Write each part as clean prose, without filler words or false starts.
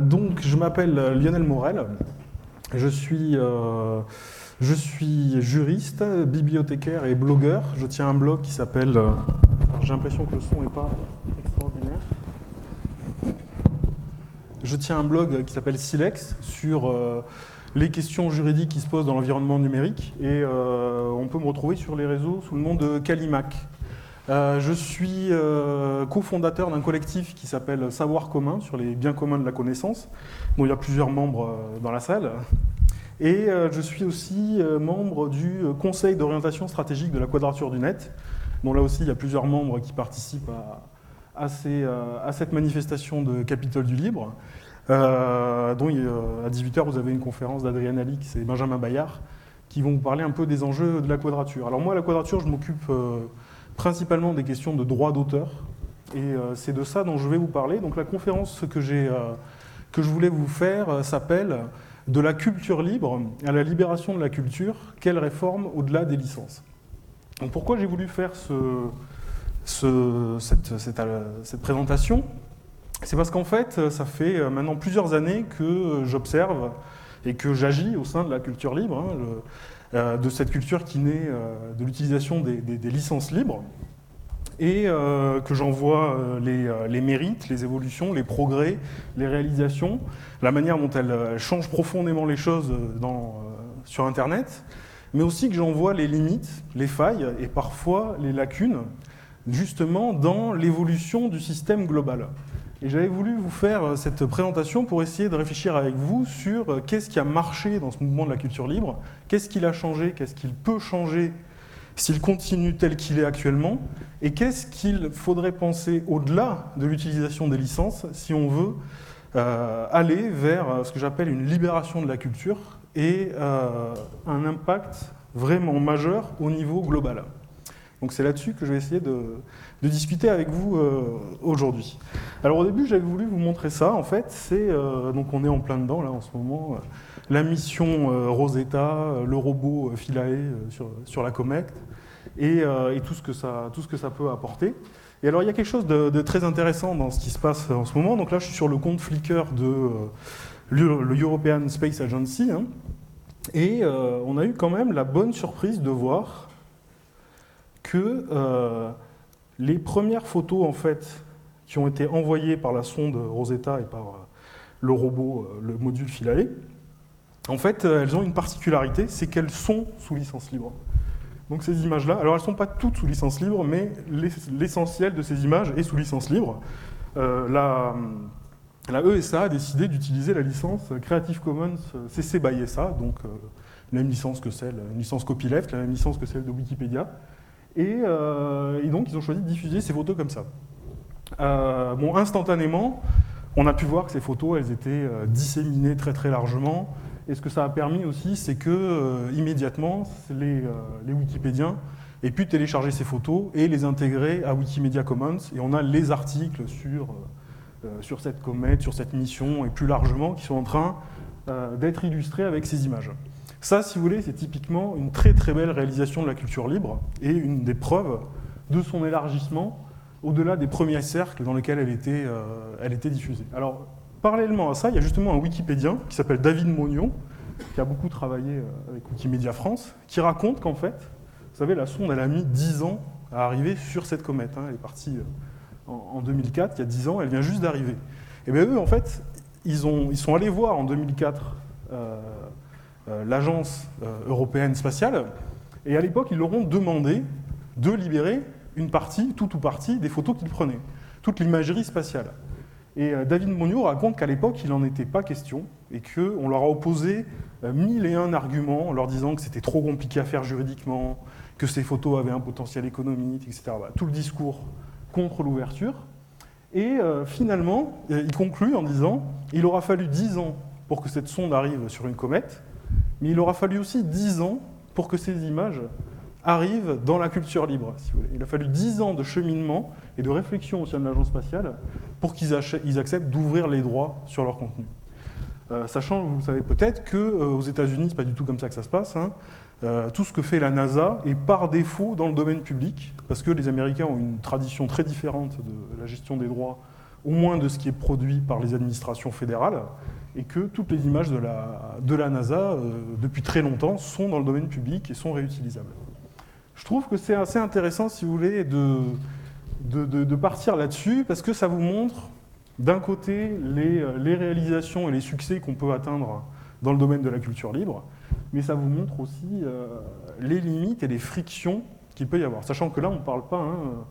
Donc, je m'appelle Lionel Morel. Je suis juriste, bibliothécaire et blogueur. Je tiens un blog qui s'appelle... j'ai l'impression que le son n'est pas extraordinaire. Je tiens un blog qui s'appelle Silex sur les questions juridiques qui se posent dans l'environnement numérique. Et on peut me retrouver sur les réseaux sous le nom de Calimac. Je suis cofondateur d'un collectif qui s'appelle Savoir commun, sur les biens communs de la connaissance, dont il y a plusieurs membres dans la salle. Et je suis aussi membre du conseil d'orientation stratégique de la Quadrature du Net, dont là aussi il y a plusieurs membres qui participent à cette manifestation de Capitole du Libre. Dont à 18h vous avez une conférence d'Adrien Alix et Benjamin Bayard qui vont vous parler un peu des enjeux de la Quadrature. Alors moi, à la Quadrature, je m'occupe principalement des questions de droit d'auteur, et c'est de ça dont je vais vous parler. Donc la conférence que je voulais vous faire s'appelle « De la culture libre à la libération de la culture, quelle réforme au-delà des licences ?» Donc pourquoi j'ai voulu faire cette présentation ? C'est parce qu'en fait, ça fait maintenant plusieurs années que j'observe et que j'agis au sein de la culture libre, de cette culture qui naît de l'utilisation des licences libres, et que j'en vois les mérites, les évolutions, les progrès, les réalisations, la manière dont elles changent profondément les choses sur Internet, mais aussi que j'en vois les limites, les failles et parfois les lacunes, justement dans l'évolution du système global. Et j'avais voulu vous faire cette présentation pour essayer de réfléchir avec vous sur qu'est-ce qui a marché dans ce mouvement de la culture libre, qu'est-ce qu'il a changé, qu'est-ce qu'il peut changer s'il continue tel qu'il est actuellement, et qu'est-ce qu'il faudrait penser au-delà de l'utilisation des licences si on veut aller vers ce que j'appelle une libération de la culture et un impact vraiment majeur au niveau global. Donc c'est là-dessus que je vais essayer de discuter avec vous aujourd'hui. Alors au début, j'avais voulu vous montrer ça. En fait, donc on est en plein dedans là en ce moment. La mission Rosetta, le robot Philae sur la comète et tout ce que ça peut apporter. Et alors il y a quelque chose de très intéressant dans ce qui se passe en ce moment. Donc là, je suis sur le compte Flickr de le European Space Agency, hein, et on a eu quand même la bonne surprise de voir que les premières photos en fait, qui ont été envoyées par la sonde Rosetta et par le robot, le module Philae, en fait, elles ont une particularité, c'est qu'elles sont sous licence libre. Donc ces images-là, alors elles ne sont pas toutes sous licence libre, mais l'essentiel de ces images est sous licence libre. La ESA a décidé d'utiliser la licence Creative Commons CC by SA, donc la même licence que une licence copyleft, la même licence que celle de Wikipédia. Et donc, ils ont choisi de diffuser ces photos comme ça. Instantanément, on a pu voir que ces photos, elles étaient disséminées très très largement. Et ce que ça a permis aussi, c'est que immédiatement, les Wikipédiens aient pu télécharger ces photos et les intégrer à Wikimedia Commons. Et on a les articles sur cette comète, sur cette mission, et plus largement, qui sont en train d'être illustrés avec ces images. Ça, si vous voulez, c'est typiquement une très très belle réalisation de la culture libre et une des preuves de son élargissement au-delà des premiers cercles dans lesquels elle était diffusée. Alors, parallèlement à ça, il y a justement un Wikipédien qui s'appelle David Mognon, qui a beaucoup travaillé avec Wikimedia France, qui raconte qu'en fait, vous savez, la sonde, elle a mis 10 ans à arriver sur cette comète. Hein. Elle est partie en 2004, il y a 10 ans, elle vient juste d'arriver. Et bien eux, en fait, ils sont allés voir en 2004 l'agence européenne spatiale, et à l'époque, ils leur ont demandé de libérer une partie, tout ou partie, des photos qu'ils prenaient, toute l'imagerie spatiale. Et David Mognon raconte qu'à l'époque, il n'en était pas question, et qu'on leur a opposé 1001 arguments en leur disant que c'était trop compliqué à faire juridiquement, que ces photos avaient un potentiel économique, etc. Voilà, tout le discours contre l'ouverture. Et finalement, il conclut en disant « Il aura fallu 10 ans pour que cette sonde arrive sur une comète, mais il aura fallu aussi 10 ans pour que ces images arrivent dans la culture libre. Si vous voulez. Il a fallu 10 ans de cheminement et de réflexion au sein de l'agence spatiale pour qu'ils acceptent d'ouvrir les droits sur leur contenu. Sachant, vous savez peut-être qu'aux États-Unis, c'est pas du tout comme ça que ça se passe. Hein. Tout ce que fait la NASA est par défaut dans le domaine public, parce que les Américains ont une tradition très différente de la gestion des droits au moins de ce qui est produit par les administrations fédérales, et que toutes les images de la NASA, depuis très longtemps, sont dans le domaine public et sont réutilisables. Je trouve que c'est assez intéressant, si vous voulez, de partir là-dessus, parce que ça vous montre, d'un côté, les réalisations et les succès qu'on peut atteindre dans le domaine de la culture libre, mais ça vous montre aussi les limites et les frictions qu'il peut y avoir. Sachant que là, on ne parle pas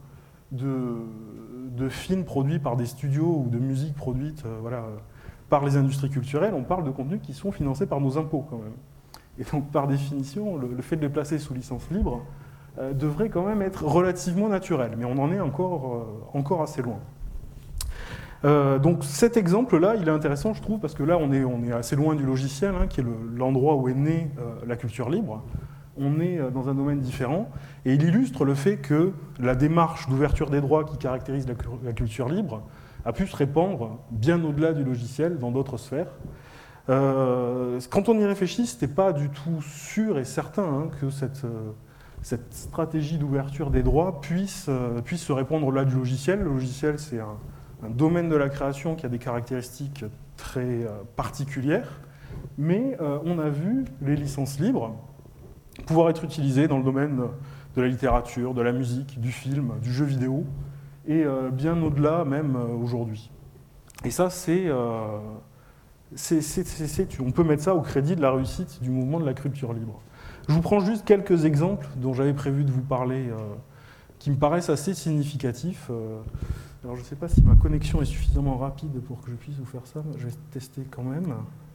de films produits par des studios ou de musique produite par les industries culturelles, on parle de contenus qui sont financés par nos impôts quand même. Et donc, par définition, le fait de les placer sous licence libre devrait quand même être relativement naturel, mais on en est encore assez loin. Donc cet exemple-là, il est intéressant, je trouve, parce que là, on est assez loin du logiciel, qui est l'endroit où est née la culture libre. On est dans un domaine différent, et il illustre le fait que la démarche d'ouverture des droits qui caractérise la culture libre a pu se répandre bien au-delà du logiciel, dans d'autres sphères. Quand on y réfléchit, ce n'était pas du tout sûr et certain que cette stratégie d'ouverture des droits puisse se répandre au-delà du logiciel. Le logiciel, c'est un domaine de la création qui a des caractéristiques très particulières, mais on a vu les licences libres pouvoir être utilisées dans le domaine de la littérature, de la musique, du film, du jeu vidéo, et bien au-delà même aujourd'hui. Et ça, on peut mettre ça au crédit de la réussite du mouvement de la culture libre. Je vous prends juste quelques exemples dont j'avais prévu de vous parler, qui me paraissent assez significatifs. Alors je ne sais pas si ma connexion est suffisamment rapide pour que je puisse vous faire ça, je vais tester quand même.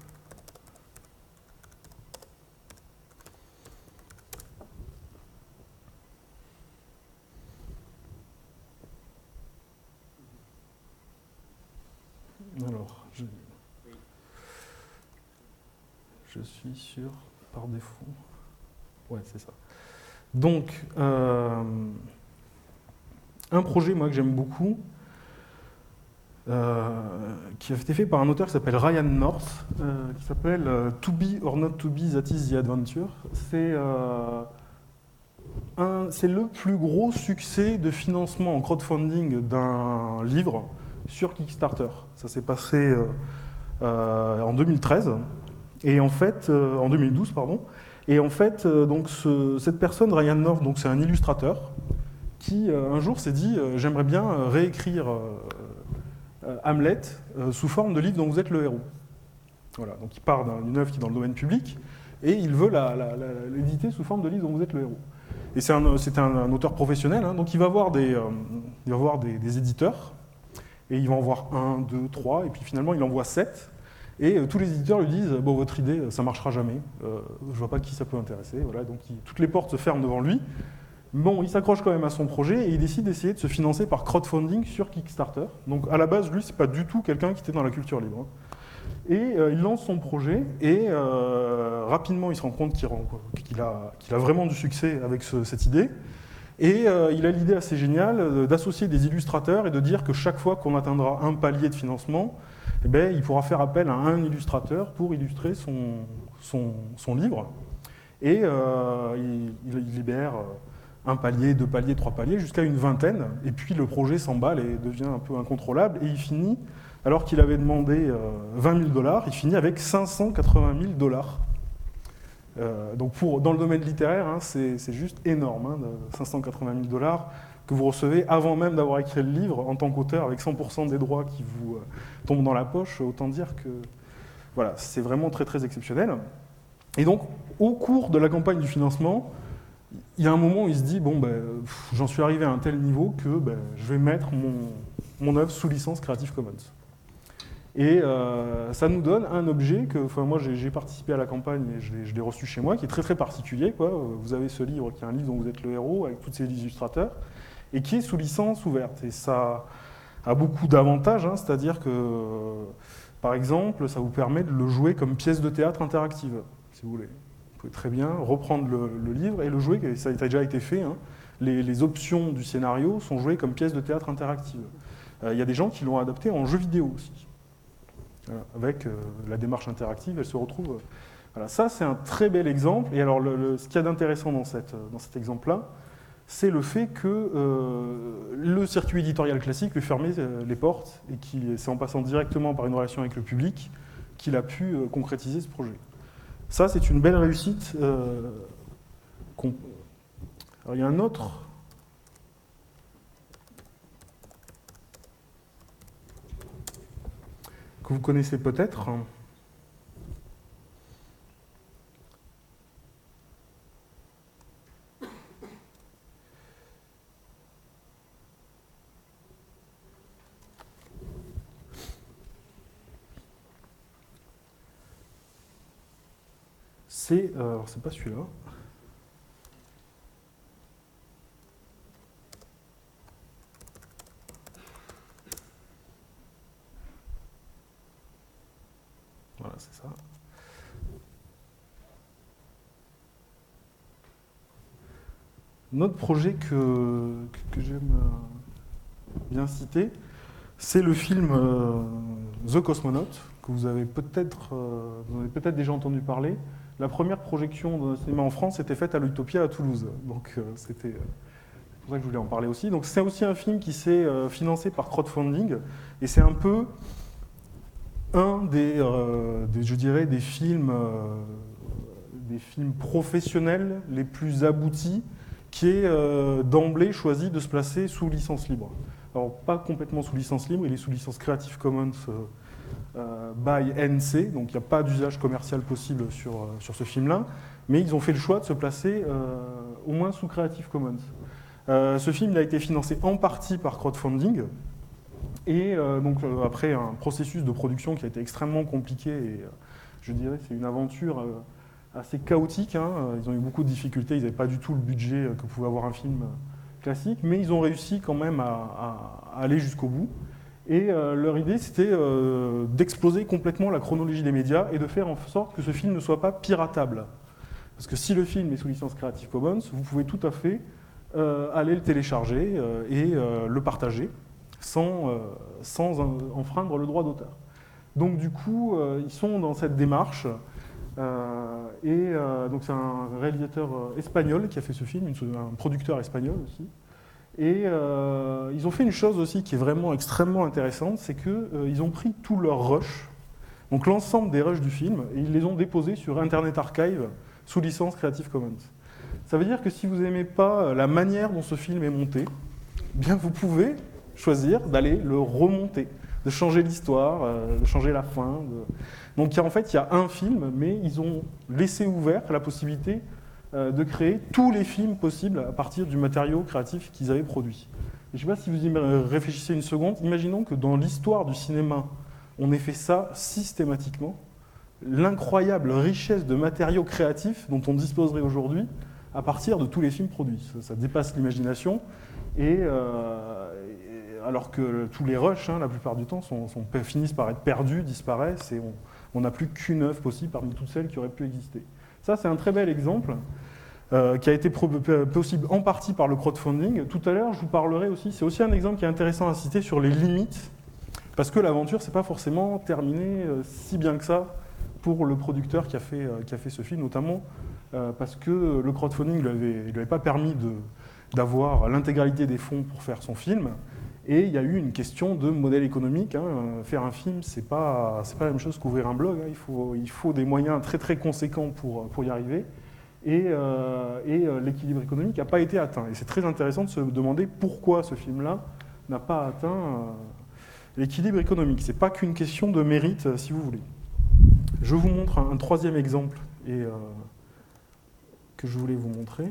Alors, je suis sur par défaut. Ouais, c'est ça. Donc, un projet, moi, que j'aime beaucoup, qui a été fait par un auteur qui s'appelle Ryan North, qui s'appelle To Be or Not To Be, That Is the Adventure. C'est le plus gros succès de financement en crowdfunding d'un livre sur Kickstarter. Ça s'est passé en 2013, et en fait, en 2012, pardon. Et en fait, donc cette personne, Ryan North, donc c'est un illustrateur, qui un jour s'est dit j'aimerais bien réécrire Hamlet sous forme de livre dont vous êtes le héros. Voilà, donc il part d'une œuvre qui est dans le domaine public et il veut l'éditer sous forme de livre dont vous êtes le héros. Et c'est un auteur professionnel, donc il va voir des éditeurs et il va en voir 1, 2, 3 et puis finalement il en voit 7. Et tous les éditeurs lui disent bon, votre idée, ça ne marchera jamais, je vois pas qui ça peut intéresser. Voilà, donc toutes les portes se ferment devant lui. Bon, il s'accroche quand même à son projet et il décide d'essayer de se financer par crowdfunding sur Kickstarter. Donc à la base, lui, c'est pas du tout quelqu'un qui était dans la culture libre. Et il lance son projet et rapidement, il se rend compte qu'il a vraiment du succès avec cette idée. Et il a l'idée assez géniale d'associer des illustrateurs et de dire que chaque fois qu'on atteindra un palier de financement, eh bien, il pourra faire appel à un illustrateur pour illustrer son livre. Et il libère un palier, 2 paliers, 3 paliers, jusqu'à une vingtaine. Et puis le projet s'emballe et devient un peu incontrôlable. Et il finit, alors qu'il avait demandé 20 000 $, il finit avec 580 000 $. Donc dans le domaine littéraire, c'est juste énorme, 580 000 $ que vous recevez avant même d'avoir écrit le livre en tant qu'auteur, avec 100% des droits qui vous tombent dans la poche. Autant dire que voilà, c'est vraiment très très exceptionnel. Et donc, au cours de la campagne du financement, il y a un moment où il se dit bon, j'en suis arrivé à un tel niveau que je vais mettre mon œuvre sous licence Creative Commons. Et ça nous donne un objet que, moi j'ai participé à la campagne et je l'ai reçu chez moi, qui est très très particulier, quoi. Vous avez ce livre qui est un livre dont vous êtes le héros avec tous ces illustrateurs et qui est sous licence ouverte. Et ça a beaucoup d'avantages, c'est-à-dire que par exemple, ça vous permet de le jouer comme pièce de théâtre interactive, si vous voulez. Vous pouvez très bien reprendre le livre et le jouer, ça a déjà été fait. Les options du scénario sont jouées comme pièce de théâtre interactive. Il y a des gens qui l'ont adapté en jeu vidéo aussi. Voilà, avec la démarche interactive, elle se retrouve. Voilà, ça, c'est un très bel exemple. Et alors, ce qu'il y a d'intéressant dans cet exemple-là, c'est le fait que le circuit éditorial classique lui fermait les portes et c'est en passant directement par une relation avec le public qu'il a pu concrétiser ce projet. Ça, c'est une belle réussite. Alors, il y a un autre. Que vous connaissez peut-être. Alors c'est pas celui-là. Voilà, c'est ça. Un autre projet que j'aime bien citer, c'est le film The Cosmonaut, que vous avez peut-être déjà entendu parler. La première projection dans le cinéma en France était faite à l'Utopia à Toulouse. Donc c'était pour ça que je voulais en parler aussi. Donc c'est aussi un film qui s'est financé par crowdfunding, et c'est un peu un je dirais, des films professionnels les plus aboutis, qui est d'emblée choisi de se placer sous licence libre. Alors pas complètement sous licence libre, il est sous licence Creative Commons by NC, donc il n'y a pas d'usage commercial possible sur ce film-là, mais ils ont fait le choix de se placer au moins sous Creative Commons. Ce film il a été financé en partie par crowdfunding, et donc après un processus de production qui a été extrêmement compliqué, et je dirais c'est une aventure assez chaotique, hein. Ils ont eu beaucoup de difficultés, ils n'avaient pas du tout le budget que pouvait avoir un film classique, mais ils ont réussi quand même à aller jusqu'au bout. Et leur idée, c'était d'exploser complètement la chronologie des médias et de faire en sorte que ce film ne soit pas piratable. Parce que si le film est sous licence Creative Commons, vous pouvez tout à fait aller le télécharger et le partager sans enfreindre le droit d'auteur. Donc du coup, ils sont dans cette démarche. Donc c'est un réalisateur espagnol qui a fait ce film, un producteur espagnol aussi. Et ils ont fait une chose aussi qui est vraiment extrêmement intéressante, c'est qu'ils ont pris tous leurs rushs, donc l'ensemble des rushs du film, et ils les ont déposés sur Internet Archive sous licence Creative Commons. Ça veut dire que si vous n'aimez pas la manière dont ce film est monté, eh bien vous pouvez choisir d'aller le remonter, de changer l'histoire, de changer la fin. Donc en fait, il y a un film, mais ils ont laissé ouvert la possibilité de créer tous les films possibles à partir du matériau créatif qu'ils avaient produit. Et je ne sais pas si vous y réfléchissez une seconde, imaginons que dans l'histoire du cinéma, on ait fait ça systématiquement, l'incroyable richesse de matériaux créatifs dont on disposerait aujourd'hui à partir de tous les films produits. Ça dépasse l'imagination, et alors que tous les rushs, hein, la plupart du temps, finissent par être perdus, disparaissent, et on n'a plus qu'une œuvre possible parmi toutes celles qui auraient pu exister. Ça, c'est un très bel exemple qui a été possible en partie par le crowdfunding. Tout à l'heure, je vous parlerai aussi, c'est aussi un exemple qui est intéressant à citer sur les limites, parce que l'aventure, c'est pas forcément terminé si bien que ça pour le producteur qui a fait ce film, notamment parce que le crowdfunding ne lui avait pas permis d'avoir l'intégralité des fonds pour faire son film. Et il y a eu une question de modèle économique. Hein. Faire un film, c'est pas la même chose qu'ouvrir un blog. Hein. Il faut des moyens très très conséquents pour y arriver. Et l'équilibre économique n'a pas été atteint. Et c'est très intéressant de se demander pourquoi ce film-là n'a pas atteint l'équilibre économique. Ce n'est pas qu'une question de mérite, si vous voulez. Je vous montre un troisième exemple que je voulais vous montrer.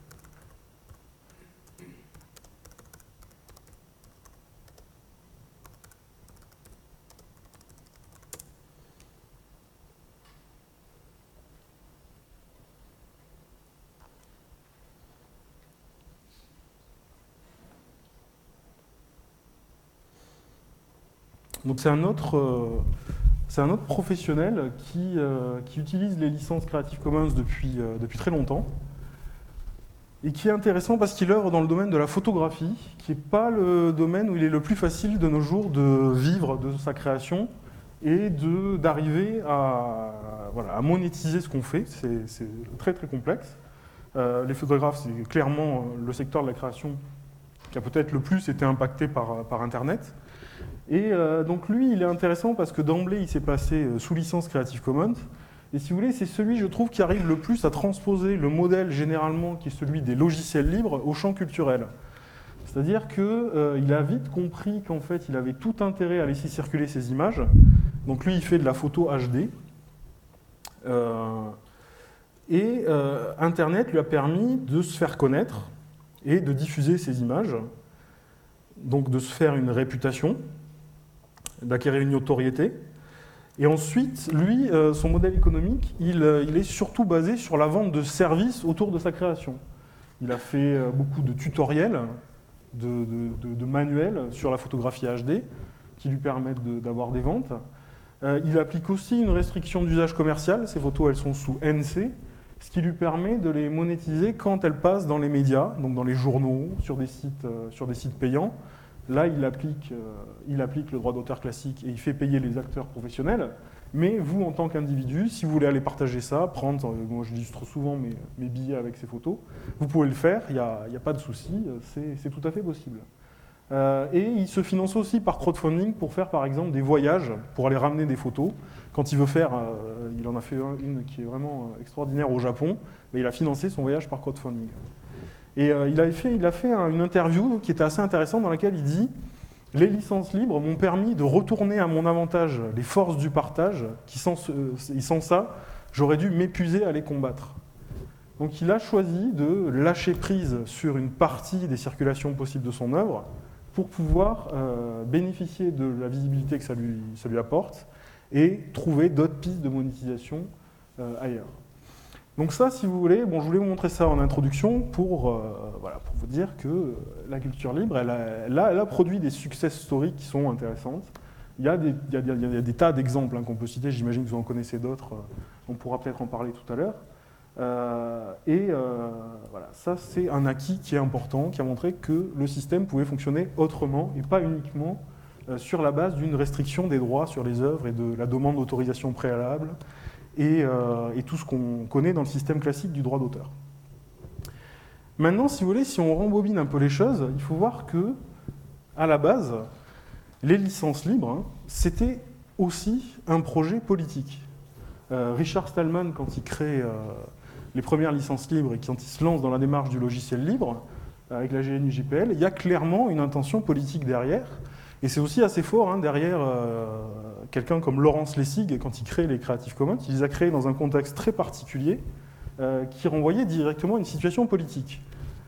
Donc c'est un autre professionnel qui utilise les licences Creative Commons depuis très longtemps, et qui est intéressant parce qu'il œuvre dans le domaine de la photographie, qui n'est pas le domaine où il est le plus facile de nos jours de vivre de sa création et d'arriver à monétiser ce qu'on fait. C'est très très complexe. Les photographes, c'est clairement le secteur de la création qui a peut-être le plus été impacté par Internet. Et donc lui, il est intéressant parce que d'emblée, il s'est passé sous licence Creative Commons. Et si vous voulez, c'est celui, je trouve, qui arrive le plus à transposer le modèle généralement qui est celui des logiciels libres au champ culturel. C'est-à-dire qu'il a vite compris qu'en fait, il avait tout intérêt à laisser circuler ses images. Donc lui, il fait de la photo HD. Internet lui a permis de se faire connaître et de diffuser ses images, donc de se faire une réputation, d'acquérir une notoriété. Et ensuite, lui, son modèle économique, il est surtout basé sur la vente de services autour de sa création. Il a fait beaucoup de tutoriels, de manuels sur la photographie HD qui lui permettent d'avoir des ventes. Il applique aussi une restriction d'usage commercial. Ces photos, elles sont sous NC, ce qui lui permet de les monétiser quand elles passent dans les médias, donc dans les journaux, sur des sites payants. Là, il applique le droit d'auteur classique et il fait payer les acteurs professionnels. Mais vous, en tant qu'individu, si vous voulez aller partager ça, prendre, moi je illustre souvent mes billets avec ces photos, vous pouvez le faire, il n'y a pas de souci, c'est tout à fait possible. Et il se finance aussi par crowdfunding pour faire par exemple des voyages, pour aller ramener des photos. Quand il veut faire, il en a fait une qui est vraiment extraordinaire au Japon, mais il a financé son voyage par crowdfunding. Et il a fait une interview qui était assez intéressante dans laquelle il dit « Les licences libres m'ont permis de retourner à mon avantage les forces du partage, qui sans ça, j'aurais dû m'épuiser à les combattre. » Donc il a choisi de lâcher prise sur une partie des circulations possibles de son œuvre pour pouvoir bénéficier de la visibilité que ça lui apporte et trouver d'autres pistes de monétisation ailleurs. Donc ça, si vous voulez, je voulais vous montrer ça en introduction pour vous dire que la culture libre, elle a produit des success stories qui sont intéressantes. Il y a des tas d'exemples qu'on peut citer, j'imagine que vous en connaissez d'autres, on pourra peut-être en parler tout à l'heure. Ça c'est un acquis qui est important, qui a montré que le système pouvait fonctionner autrement et pas uniquement sur la base d'une restriction des droits sur les œuvres et de la demande d'autorisation préalable et tout ce qu'on connaît dans le système classique du droit d'auteur. Maintenant, si vous voulez, si on rembobine un peu les choses, il faut voir que, à la base, les licences libres, c'était aussi un projet politique. Richard Stallman, quand il crée les premières licences libres et quand il se lance dans la démarche du logiciel libre, avec la GNU-JPL, il y a clairement une intention politique derrière. Et c'est aussi assez fort, derrière quelqu'un comme Laurence Lessig, quand il crée les Creative Commons, il les a créés dans un contexte très particulier qui renvoyait directement à une situation politique.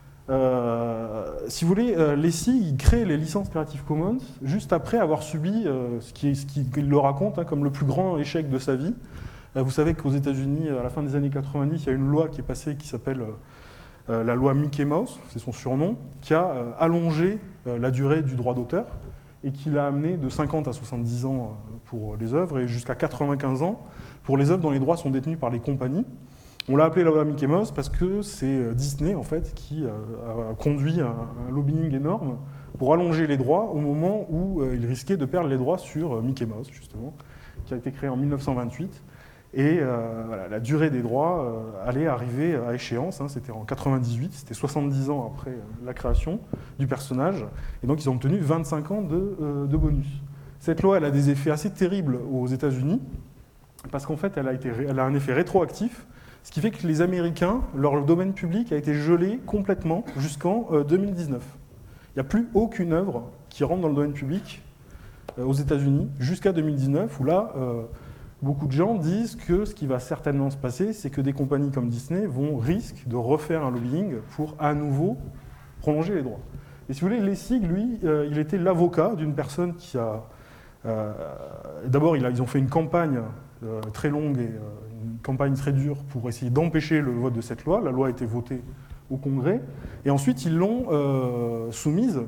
Si vous voulez, Lessig, il crée les licences Creative Commons juste après avoir subi ce qu'il le raconte comme le plus grand échec de sa vie. Vous savez qu'aux États-Unis, à la fin des années 90, il y a une loi qui est passée qui s'appelle la loi Mickey Mouse, c'est son surnom, qui a allongé la durée du droit d'auteur et qui l'a amené de 50 à 70 ans pour les œuvres et jusqu'à 95 ans pour les œuvres dont les droits sont détenus par les compagnies. On l'a appelé la loi Mickey Mouse parce que c'est Disney en fait, qui a conduit un lobbying énorme pour allonger les droits au moment où il risquait de perdre les droits sur Mickey Mouse, justement, qui a été créé en 1928. Et la durée des droits allait arriver à échéance, c'était en 98, c'était 70 ans après la création du personnage, et donc ils ont obtenu 25 ans de bonus. Cette loi, elle a des effets assez terribles aux États-Unis, parce qu'en fait, elle a un effet rétroactif, ce qui fait que les Américains, leur domaine public a été gelé complètement jusqu'en 2019. Il n'y a plus aucune œuvre qui rentre dans le domaine public aux États-Unis jusqu'à 2019, où là, beaucoup de gens disent que ce qui va certainement se passer, c'est que des compagnies comme Disney risquent de refaire un lobbying pour à nouveau prolonger les droits. Et si vous voulez, Lessig, lui, il était l'avocat d'une personne qui a... D'abord, ils ont fait une campagne très longue et une campagne très dure pour essayer d'empêcher le vote de cette loi. La loi a été votée au Congrès. Et ensuite, ils l'ont soumise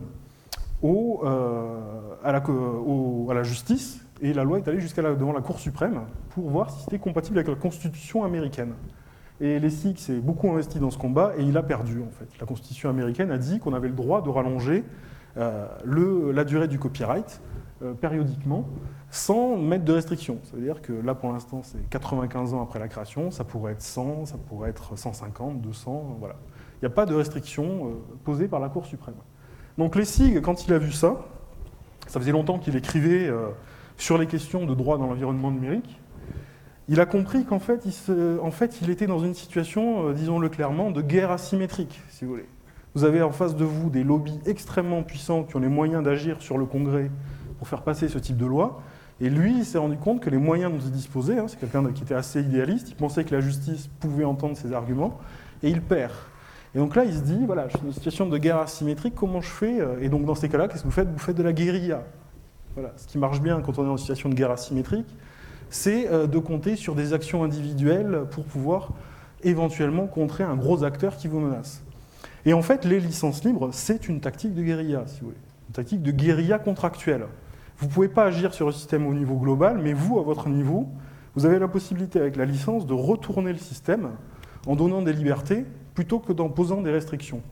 à la justice. Et la loi est allée devant la Cour suprême pour voir si c'était compatible avec la Constitution américaine. Et Lessig s'est beaucoup investi dans ce combat et il a perdu, en fait. La Constitution américaine a dit qu'on avait le droit de rallonger la durée du copyright périodiquement, sans mettre de restrictions. Ça veut dire que là, pour l'instant, c'est 95 ans après la création, ça pourrait être 100, ça pourrait être 150, 200, voilà. Il n'y a pas de restriction posée par la Cour suprême. Donc Lessig, quand il a vu ça, ça faisait longtemps qu'il écrivait sur les questions de droit dans l'environnement numérique, il a compris qu'en fait, il était dans une situation, disons-le clairement, de guerre asymétrique, si vous voulez. Vous avez en face de vous des lobbies extrêmement puissants qui ont les moyens d'agir sur le Congrès pour faire passer ce type de loi. Et lui, il s'est rendu compte que les moyens dont il disposait, c'est quelqu'un qui était assez idéaliste, il pensait que la justice pouvait entendre ses arguments, et il perd. Et donc là, il se dit, voilà, je suis dans une situation de guerre asymétrique, comment je fais? Et donc dans ces cas-là, qu'est-ce que vous faites? Vous faites de la guérilla. Voilà. Ce qui marche bien quand on est dans une situation de guerre asymétrique, c'est de compter sur des actions individuelles pour pouvoir éventuellement contrer un gros acteur qui vous menace. Et en fait, les licences libres, c'est une tactique de guérilla, si vous voulez. Une tactique de guérilla contractuelle. Vous ne pouvez pas agir sur le système au niveau global, mais vous, à votre niveau, vous avez la possibilité avec la licence de retourner le système en donnant des libertés plutôt que d'en posant des restrictions.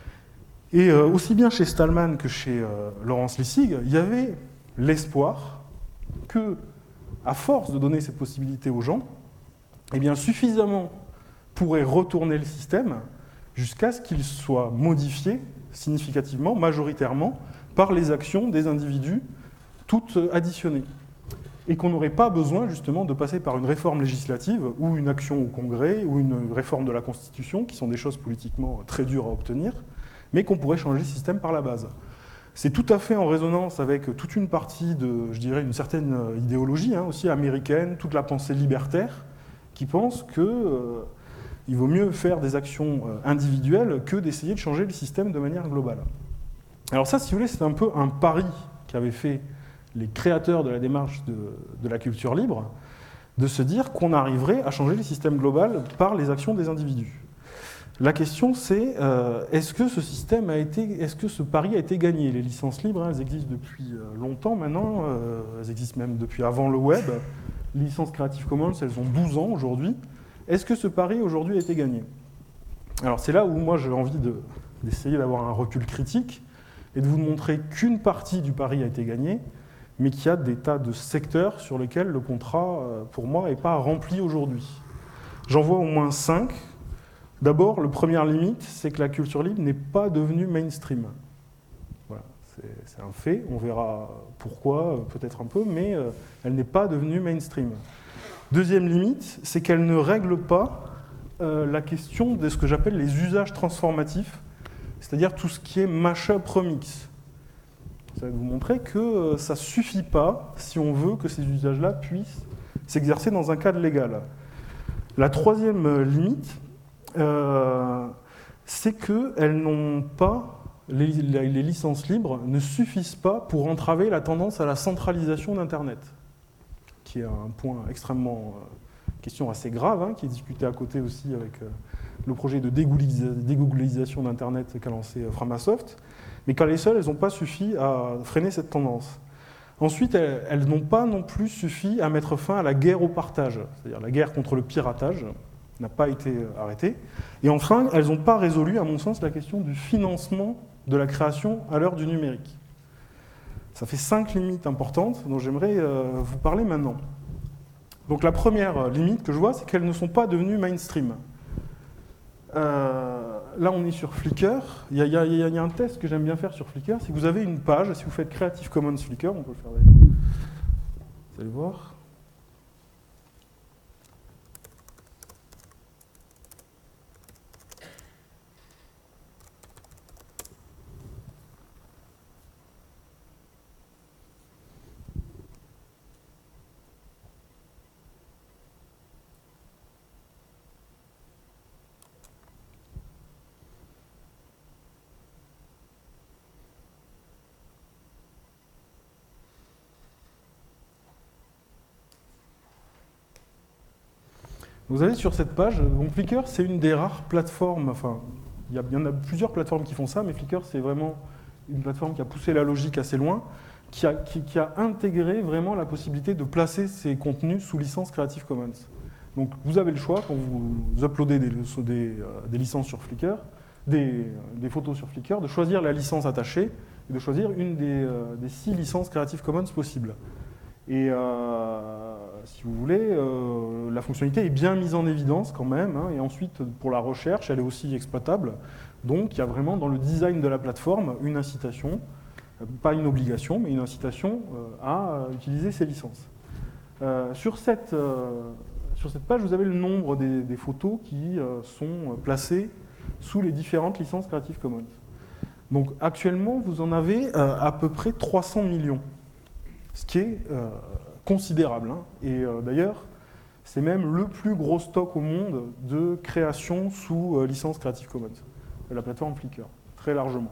Et aussi bien chez Stallman que chez Lawrence Lessig, il y avait l'espoir que, à force de donner cette possibilité aux gens, eh bien, suffisamment pourraient retourner le système jusqu'à ce qu'il soit modifié significativement, majoritairement, par les actions des individus toutes additionnées. Et qu'on n'aurait pas besoin justement de passer par une réforme législative ou une action au Congrès ou une réforme de la Constitution, qui sont des choses politiquement très dures à obtenir, mais qu'on pourrait changer le système par la base. C'est tout à fait en résonance avec toute une partie de, je dirais, une certaine idéologie, aussi américaine, toute la pensée libertaire, qui pense qu'il vaut mieux faire des actions individuelles que d'essayer de changer le système de manière globale. Alors ça, si vous voulez, c'est un peu un pari qu'avaient fait les créateurs de la démarche de la culture libre, de se dire qu'on arriverait à changer le système global par les actions des individus. La question c'est, est-ce que ce pari a été gagné? Les licences libres, elles existent depuis longtemps maintenant, elles existent même depuis avant le web. Les licences Creative Commons, elles ont 12 ans aujourd'hui. Est-ce que ce pari aujourd'hui a été gagné? Alors c'est là où moi j'ai envie d'essayer d'avoir un recul critique et de vous montrer qu'une partie du pari a été gagnée, mais qu'il y a des tas de secteurs sur lesquels le contrat, pour moi, n'est pas rempli aujourd'hui. J'en vois au moins 5. D'abord, la première limite, c'est que la culture libre n'est pas devenue mainstream. Voilà, c'est un fait, on verra pourquoi, peut-être un peu, mais elle n'est pas devenue mainstream. Deuxième limite, c'est qu'elle ne règle pas la question de ce que j'appelle les usages transformatifs, c'est-à-dire tout ce qui est mash-up remix. Ça va vous montrer que ça ne suffit pas si on veut que ces usages-là puissent s'exercer dans un cadre légal. La troisième limite, c'est qu'elles n'ont pas, les licences libres ne suffisent pas pour entraver la tendance à la centralisation d'Internet, qui est un point extrêmement, question assez grave, qui est discuté à côté aussi avec le projet de dégooglilisation d'Internet qu'a lancé Framasoft. Mais qu'à les seules, elles n'ont pas suffi à freiner cette tendance. Ensuite, elles n'ont pas non plus suffi à mettre fin à la guerre au partage, c'est-à-dire la guerre contre le piratage n'a pas été arrêtée. Et enfin, elles n'ont pas résolu, à mon sens, la question du financement de la création à l'heure du numérique. Ça fait 5 limites importantes dont j'aimerais vous parler maintenant. Donc la première limite que je vois, c'est qu'elles ne sont pas devenues mainstream. Là, on est sur Flickr. Il y a un test que j'aime bien faire sur Flickr, c'est que vous avez une page, si vous faites Creative Commons Flickr, on peut le faire d'ailleurs. Vous allez voir. Vous avez sur cette page, donc Flickr, c'est une des rares plateformes, enfin, il y en a plusieurs plateformes qui font ça, mais Flickr, c'est vraiment une plateforme qui a poussé la logique assez loin, qui a intégré vraiment la possibilité de placer ces contenus sous licence Creative Commons. Donc vous avez le choix, quand vous uploadez des licences sur Flickr, des photos sur Flickr, de choisir la licence attachée et de choisir une des 6 licences Creative Commons possibles. Et si vous voulez, la fonctionnalité est bien mise en évidence quand même, hein, et ensuite pour la recherche, elle est aussi exploitable. Donc il y a vraiment dans le design de la plateforme une incitation, pas une obligation, mais une incitation à utiliser ces licences. Sur cette page, vous avez le nombre des photos qui sont placées sous les différentes licences Creative Commons. Donc actuellement, vous en avez à peu près 300 millions, ce qui est considérable. Hein. Et d'ailleurs, c'est même le plus gros stock au monde de création sous licence Creative Commons, de la plateforme Flickr, très largement.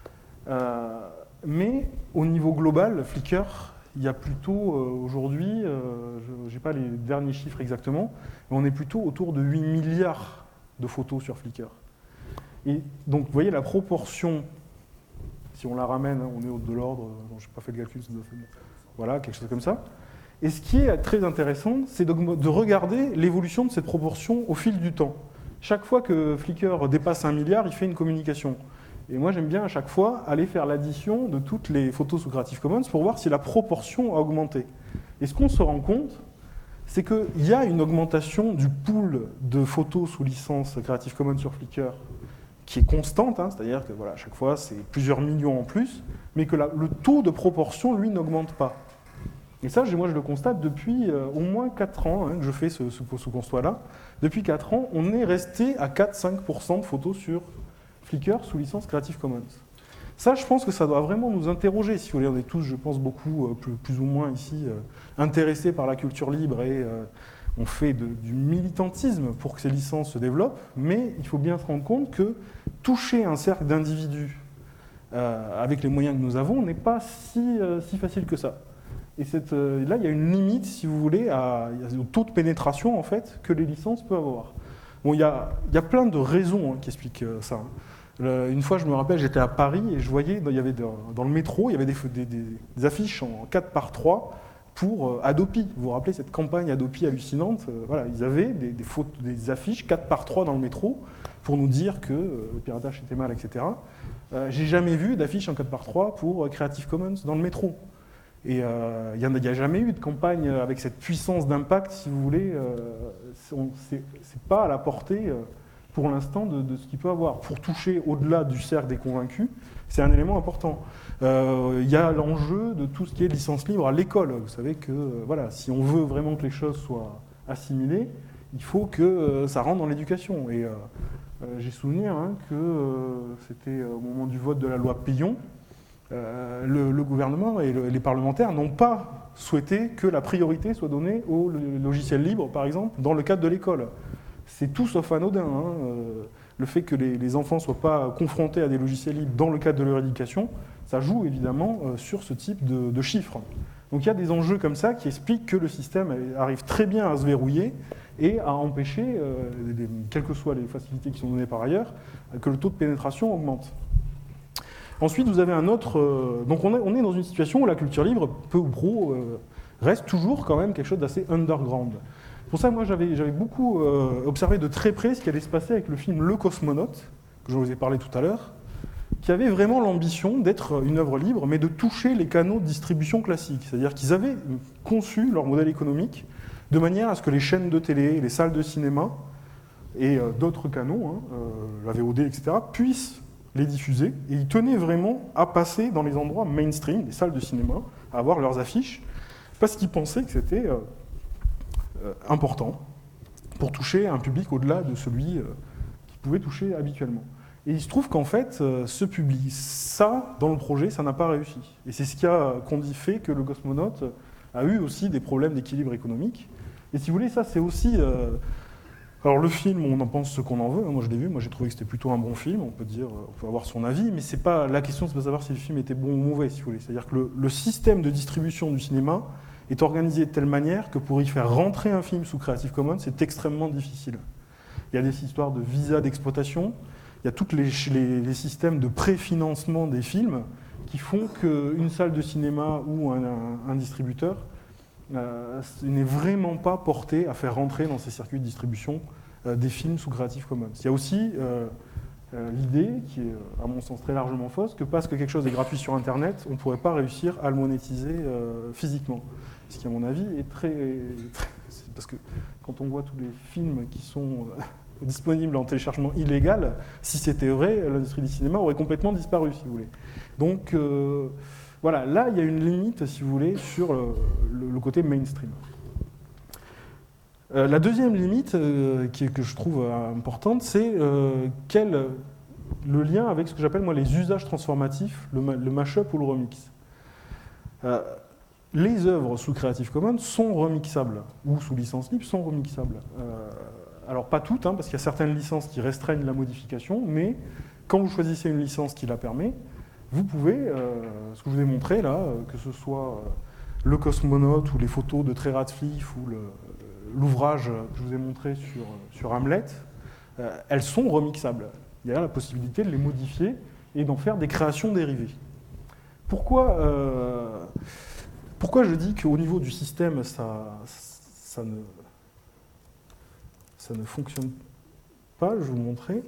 Mais au niveau global, Flickr, il y a plutôt aujourd'hui, je n'ai pas les derniers chiffres exactement, mais on est plutôt autour de 8 milliards de photos sur Flickr. Et donc, vous voyez la proportion, si on la ramène, hein, on est de l'ordre, je n'ai pas fait le calcul, voilà, quelque chose comme ça. Et ce qui est très intéressant, c'est de regarder l'évolution de cette proportion au fil du temps. Chaque fois que Flickr dépasse 1 milliard, il fait une communication. Et moi, j'aime bien à chaque fois aller faire l'addition de toutes les photos sous Creative Commons pour voir si la proportion a augmenté. Et ce qu'on se rend compte, c'est qu'il y a une augmentation du pool de photos sous licence Creative Commons sur Flickr qui est constante, hein, c'est-à-dire que voilà, à chaque fois, c'est plusieurs millions en plus, mais que le taux de proportion, lui, n'augmente pas. Et ça, moi, je le constate depuis au moins 4 ans hein, que je fais ce constat-là. Depuis 4 ans, on est resté à 4-5% de photos sur Flickr sous licence Creative Commons. Ça, je pense que ça doit vraiment nous interroger. Si vous voulez, on est tous, je pense, beaucoup, plus ou moins ici, intéressés par la culture libre et on fait du militantisme pour que ces licences se développent, mais il faut bien se rendre compte que toucher un cercle d'individus avec les moyens que nous avons n'est pas si facile que ça. Et là, il y a une limite, si vous voulez, au taux de pénétration en fait, que les licences peuvent avoir. Bon, il y a plein de raisons qui expliquent ça. Hein. Une fois, je me rappelle, j'étais à Paris et je voyais, il y avait dans le métro, il y avait des affiches en 4x3 pour Adopi. Vous vous rappelez cette campagne Adopi hallucinante? Voilà, ils avaient des affiches 4x3 dans le métro pour nous dire que le piratage était mal, etc. J'ai jamais vu d'affiches en 4x3 pour Creative Commons dans le métro. Et il n'y a jamais eu de campagne avec cette puissance d'impact, si vous voulez. C'est pas à la portée, pour l'instant, de ce qu'il peut avoir. Pour toucher au-delà du cercle des convaincus, c'est un élément important. Il y a l'enjeu de tout ce qui est licence libre à l'école. Vous savez que voilà, si on veut vraiment que les choses soient assimilées, il faut que ça rentre dans l'éducation. Et j'ai souvenir hein, que c'était au moment du vote de la loi Peillon, le gouvernement et les parlementaires n'ont pas souhaité que la priorité soit donnée aux logiciels libres, par exemple, dans le cadre de l'école. C'est tout sauf anodin. Hein. Le fait que les enfants ne soient pas confrontés à des logiciels libres dans le cadre de leur éducation, ça joue évidemment sur ce type de chiffres. Donc il y a des enjeux comme ça qui expliquent que le système arrive très bien à se verrouiller et à empêcher, quelles que soient les facilités qui sont données par ailleurs, que le taux de pénétration augmente. Ensuite, vous avez un autre... donc on est dans une situation où la culture libre, peu ou prou, reste toujours quand même quelque chose d'assez underground. Pour ça, moi, j'avais beaucoup observé de très près ce qui allait se passer avec le film Le Cosmonaute, que je vous ai parlé tout à l'heure, qui avait vraiment l'ambition d'être une œuvre libre, mais de toucher les canaux de distribution classiques. C'est-à-dire qu'ils avaient conçu leur modèle économique de manière à ce que les chaînes de télé, les salles de cinéma et d'autres canaux, hein, la VOD, etc., puissent les diffuser, et ils tenaient vraiment à passer dans les endroits mainstream, les salles de cinéma, à avoir leurs affiches, parce qu'ils pensaient que c'était important pour toucher un public au-delà de celui qu'ils pouvaient toucher habituellement. Et il se trouve qu'en fait, ce public, ça, dans le projet, ça n'a pas réussi. Et c'est ce qui a fait que le Cosmonaute a eu aussi des problèmes d'équilibre économique. Et si vous voulez, ça c'est aussi... Alors le film, on en pense ce qu'on en veut, moi je l'ai vu, moi j'ai trouvé que c'était plutôt un bon film, on peut avoir son avis, mais c'est pas, la question c'est pas de savoir si le film était bon ou mauvais, si vous voulez. C'est-à-dire que le système de distribution du cinéma est organisé de telle manière que pour y faire rentrer un film sous Creative Commons, c'est extrêmement difficile. Il y a des histoires de visa d'exploitation, il y a tous les systèmes de préfinancement des films qui font qu'une salle de cinéma ou un distributeur n'est vraiment pas porté à faire rentrer dans ces circuits de distribution des films sous Creative Commons. Il y a aussi l'idée, qui est à mon sens très largement fausse, que parce que quelque chose est gratuit sur Internet, on ne pourrait pas réussir à le monétiser physiquement. Ce qui, à mon avis, est parce que quand on voit tous les films qui sont disponibles en téléchargement illégal, si c'était vrai, l'industrie du cinéma aurait complètement disparu, si vous voulez. Donc, voilà, là, il y a une limite, si vous voulez, sur le côté mainstream. La deuxième limite, que je trouve importante, c'est le lien avec ce que j'appelle moi les usages transformatifs, le mash-up ou le remix. Les œuvres sous Creative Commons sont remixables, ou sous licence libre sont remixables. Alors pas toutes, parce qu'il y a certaines licences qui restreignent la modification, mais quand vous choisissez une licence qui la permet, vous pouvez, ce que je vous ai montré là, que ce soit le cosmonaute ou les photos de Trey Ratcliffe ou l'ouvrage que je vous ai montré sur Hamlet, elles sont remixables. Il y a la possibilité de les modifier et d'en faire des créations dérivées. Pourquoi je dis qu'au niveau du système, ça ne fonctionne pas? Je vais vous montrer.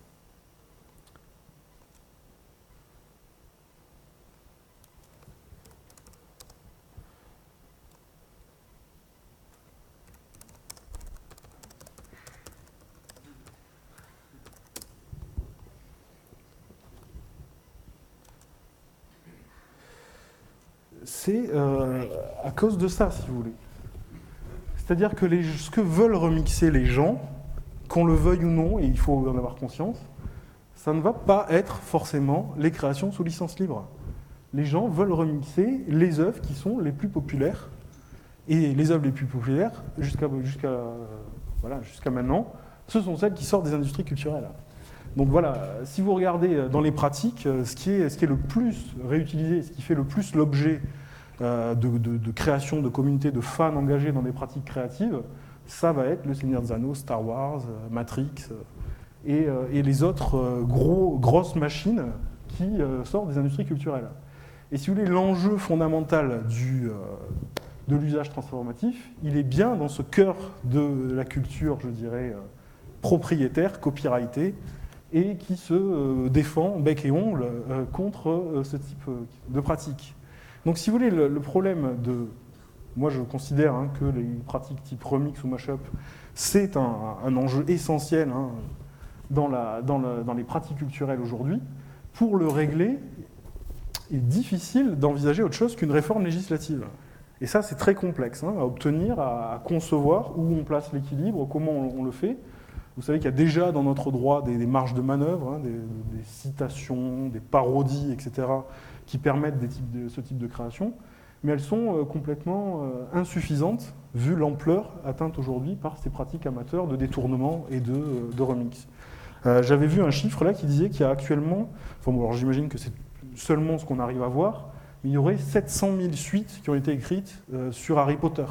C'est à cause de ça, si vous voulez. C'est-à-dire que ce que veulent remixer les gens, qu'on le veuille ou non, et il faut en avoir conscience, ça ne va pas être forcément les créations sous licence libre. Les gens veulent remixer les œuvres qui sont les plus populaires, et les œuvres les plus populaires, jusqu'à maintenant, ce sont celles qui sortent des industries culturelles. Donc voilà, si vous regardez dans les pratiques, ce qui est le plus réutilisé, ce qui fait le plus l'objet de création de communautés de fans engagés dans des pratiques créatives, ça va être le Seigneur des Anneaux, Star Wars, Matrix et les autres grosses machines qui sortent des industries culturelles. Et si vous voulez, l'enjeu fondamental de l'usage transformatif, il est bien dans ce cœur de la culture, je dirais, propriétaire, copyrightée, et qui se défend bec et ongle contre ce type de pratique. Donc si vous voulez, le problème moi je considère que les pratiques type remix ou mashup, c'est un enjeu essentiel dans les pratiques culturelles aujourd'hui. Pour le régler, il est difficile d'envisager autre chose qu'une réforme législative. Et ça, c'est très complexe à obtenir, à concevoir, où on place l'équilibre, comment on le fait. Vous savez qu'il y a déjà dans notre droit des marges de manœuvre, des citations, des parodies, etc., qui permettent ce type de création, mais elles sont complètement insuffisantes, vu l'ampleur atteinte aujourd'hui par ces pratiques amateurs de détournement et de remix. J'avais vu un chiffre là qui disait qu'il y a actuellement, alors j'imagine que c'est seulement ce qu'on arrive à voir, mais il y aurait 700 000 suites qui ont été écrites sur Harry Potter.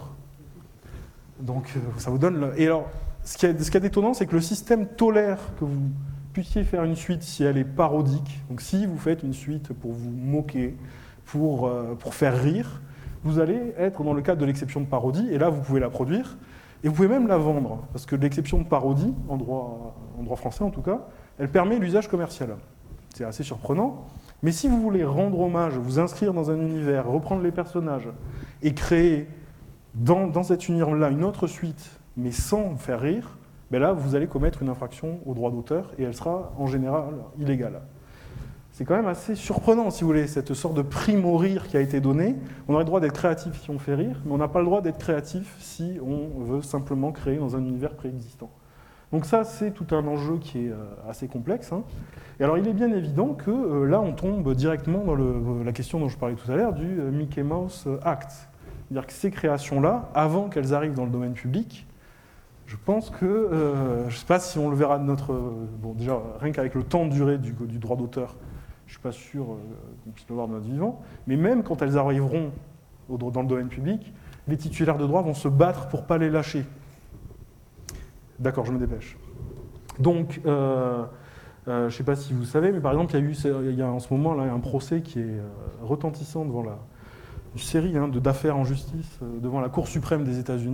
Donc ça vous donne... Et alors, ce qui est étonnant, c'est que le système tolère que vous puissiez faire une suite si elle est parodique. Donc si vous faites une suite pour vous moquer, pour faire rire, vous allez être dans le cadre de l'exception de parodie, et là vous pouvez la produire, et vous pouvez même la vendre, parce que l'exception de parodie, en droit français en tout cas, elle permet l'usage commercial. C'est assez surprenant, mais si vous voulez rendre hommage, vous inscrire dans un univers, reprendre les personnages, et créer dans cet univers-là une autre suite, mais sans faire rire, ben là, vous allez commettre une infraction au droit d'auteur et elle sera en général illégale. C'est quand même assez surprenant, si vous voulez, cette sorte de prime au rire qui a été donnée. On aurait le droit d'être créatif si on fait rire, mais on n'a pas le droit d'être créatif si on veut simplement créer dans un univers préexistant. Donc ça, c'est tout un enjeu qui est assez complexe. Et alors, il est bien évident que là, on tombe directement dans la question dont je parlais tout à l'heure, du Mickey Mouse Act. C'est-à-dire que ces créations-là, avant qu'elles arrivent dans le domaine public, je pense que, je ne sais pas si on le verra de déjà, rien qu'avec le temps de durée du droit d'auteur, je ne suis pas sûr qu'on puisse le voir de notre vivant, mais même quand elles arriveront dans le domaine public, les titulaires de droit vont se battre pour ne pas les lâcher. D'accord, je me dépêche. Donc, je ne sais pas si vous savez, mais par exemple, il y a en ce moment là, un procès qui est retentissant devant une série d'affaires en justice devant la Cour suprême des États-Unis,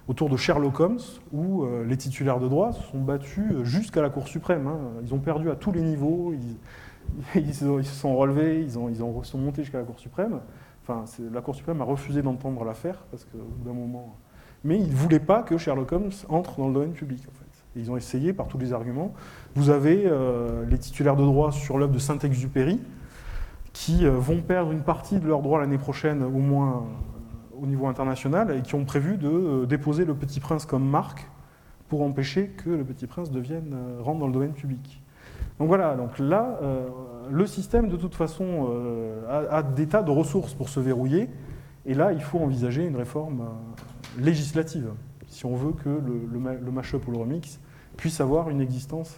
autour de Sherlock Holmes, où les titulaires de droits se sont battus jusqu'à la Cour suprême. Hein. Ils ont perdu à tous les niveaux, ils se sont relevés, ils sont montés jusqu'à la Cour suprême. Enfin, la Cour suprême a refusé d'entendre l'affaire, parce qu'au bout d'un moment... Mais ils ne voulaient pas que Sherlock Holmes entre dans le domaine public, en fait. Et ils ont essayé par tous les arguments. Vous avez les titulaires de droits sur l'œuvre de Saint-Exupéry, qui vont perdre une partie de leurs droits l'année prochaine, au moins au niveau international, et qui ont prévu de déposer Le Petit Prince comme marque pour empêcher que Le Petit Prince rentre dans le domaine public. Donc voilà, donc là, le système, de toute façon, a des tas de ressources pour se verrouiller, et là, il faut envisager une réforme législative, si on veut que le mash-up ou le remix puisse avoir une existence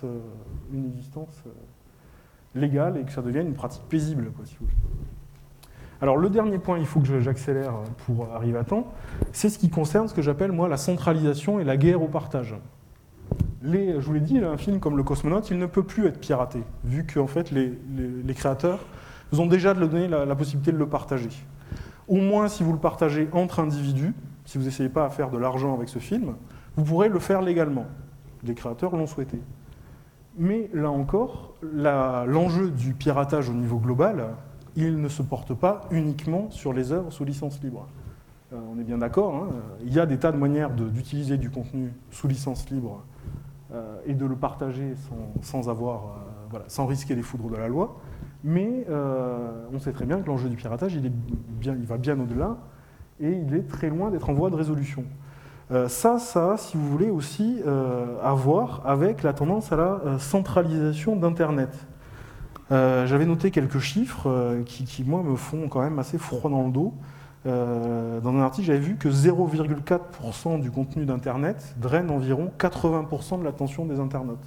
légale et que ça devienne une pratique paisible, quoi, si vous voulez. Alors le dernier point, il faut que j'accélère pour arriver à temps, c'est ce qui concerne ce que j'appelle moi la centralisation et la guerre au partage. Je vous l'ai dit, un film comme Le Cosmonaute, il ne peut plus être piraté, vu que en fait, les créateurs vous ont déjà donné la possibilité de le partager. Au moins, si vous le partagez entre individus, si vous n'essayez pas à faire de l'argent avec ce film, vous pourrez le faire légalement. Les créateurs l'ont souhaité. Mais là encore, l'enjeu du piratage au niveau global, il ne se porte pas uniquement sur les œuvres sous licence libre. On est bien d'accord, hein, il y a des tas de manières d'utiliser du contenu sous licence libre et de le partager sans risquer les foudres de la loi, mais on sait très bien que l'enjeu du piratage, il va bien au-delà et il est très loin d'être en voie de résolution. Ça, si vous voulez, aussi à voir avec la tendance à la centralisation d'Internet. J'avais noté quelques chiffres qui, moi, me font quand même assez froid dans le dos. Dans un article, j'avais vu que 0,4% du contenu d'Internet draine environ 80% de l'attention des internautes.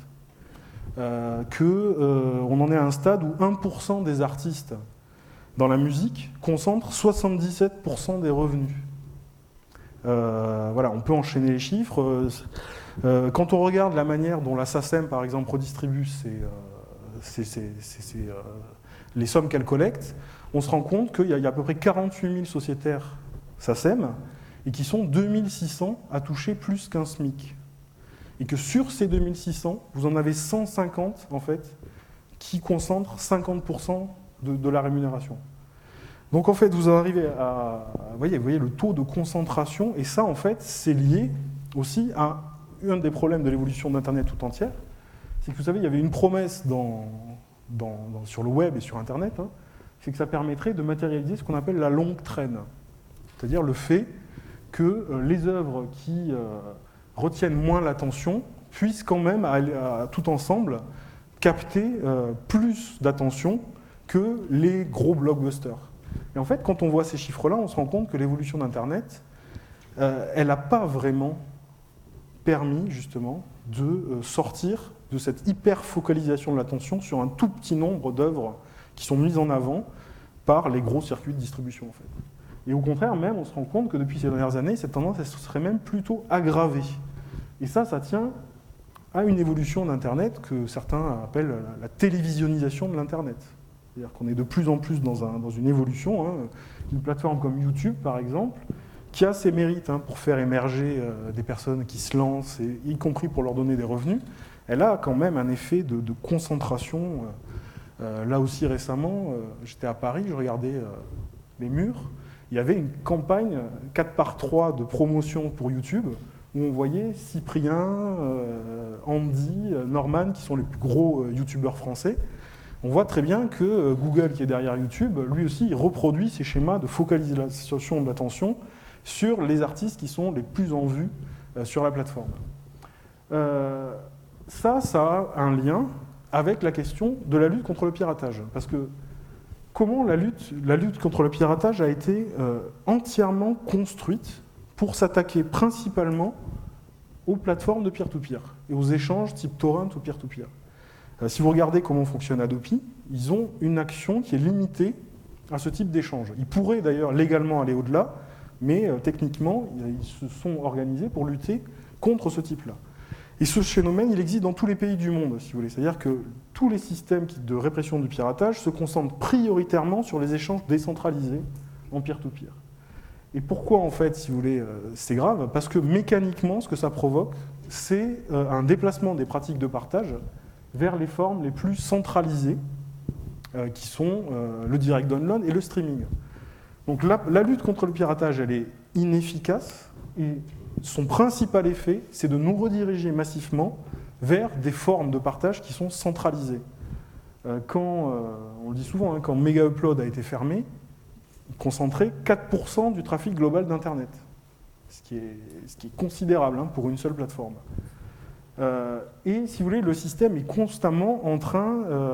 On en est à un stade où 1% des artistes dans la musique concentrent 77% des revenus. Voilà, on peut enchaîner les chiffres. Quand on regarde la manière dont la SACEM, par exemple, redistribue les sommes qu'elle collecte, on se rend compte qu'il y a à peu près 48 000 sociétaires SACEM et qui sont 2600 à toucher plus qu'un SMIC. Et que sur ces 2600, vous en avez 150 en fait, qui concentrent 50% de la rémunération. Donc en fait, vous arrivez vous voyez le taux de concentration, et ça en fait, c'est lié aussi à un des problèmes de l'évolution d'Internet tout entière. C'est que vous savez, il y avait une promesse sur le web et sur Internet, hein, c'est que ça permettrait de matérialiser ce qu'on appelle la longue traîne. C'est-à-dire le fait que les œuvres qui retiennent moins l'attention puissent quand même, tout ensemble, capter plus d'attention que les gros blockbusters. Et en fait, quand on voit ces chiffres-là, on se rend compte que l'évolution d'Internet, elle n'a pas vraiment permis, justement, de sortir de cette hyper-focalisation de l'attention sur un tout petit nombre d'œuvres qui sont mises en avant par les gros circuits de distribution, en fait. Et au contraire, même, on se rend compte que depuis ces dernières années, cette tendance, elle se serait même plutôt aggravée. Et ça tient à une évolution d'Internet que certains appellent la télévisionnisation de l'Internet. C'est-à-dire qu'on est de plus en plus dans une évolution. Hein. Une plateforme comme YouTube, par exemple, qui a ses mérites pour faire émerger des personnes qui se lancent, y compris pour leur donner des revenus, elle a quand même un effet de concentration. Là aussi, récemment, j'étais à Paris, je regardais les murs. Il y avait une campagne 4x3 de promotion pour YouTube, où on voyait Cyprien, Andy, Norman, qui sont les plus gros youtubeurs français. On voit très bien que Google, qui est derrière YouTube, lui aussi, il reproduit ces schémas de focalisation de l'attention sur les artistes qui sont les plus en vue sur la plateforme. Ça a un lien avec la question de la lutte contre le piratage. Parce que comment la lutte contre le piratage a été entièrement construite pour s'attaquer principalement aux plateformes de peer-to-peer et aux échanges type torrent ou peer-to-peer. Si vous regardez comment fonctionne Adopi, ils ont une action qui est limitée à ce type d'échange. Ils pourraient d'ailleurs légalement aller au-delà, mais techniquement, ils se sont organisés pour lutter contre ce type-là. Et ce phénomène, il existe dans tous les pays du monde, si vous voulez. C'est-à-dire que tous les systèmes de répression du piratage se concentrent prioritairement sur les échanges décentralisés en peer-to-peer. Et pourquoi, en fait, si vous voulez, c'est grave? Parce que mécaniquement, ce que ça provoque, c'est un déplacement des pratiques de partage vers les formes les plus centralisées, qui sont le direct download et le streaming. Donc la lutte contre le piratage, elle est inefficace, et son principal effet, c'est de nous rediriger massivement vers des formes de partage qui sont centralisées. On le dit souvent, hein, quand Mega Upload a été fermé, il concentrait 4% du trafic global d'Internet, ce qui est considérable, hein, pour une seule plateforme. Et si vous voulez, le système est constamment en train,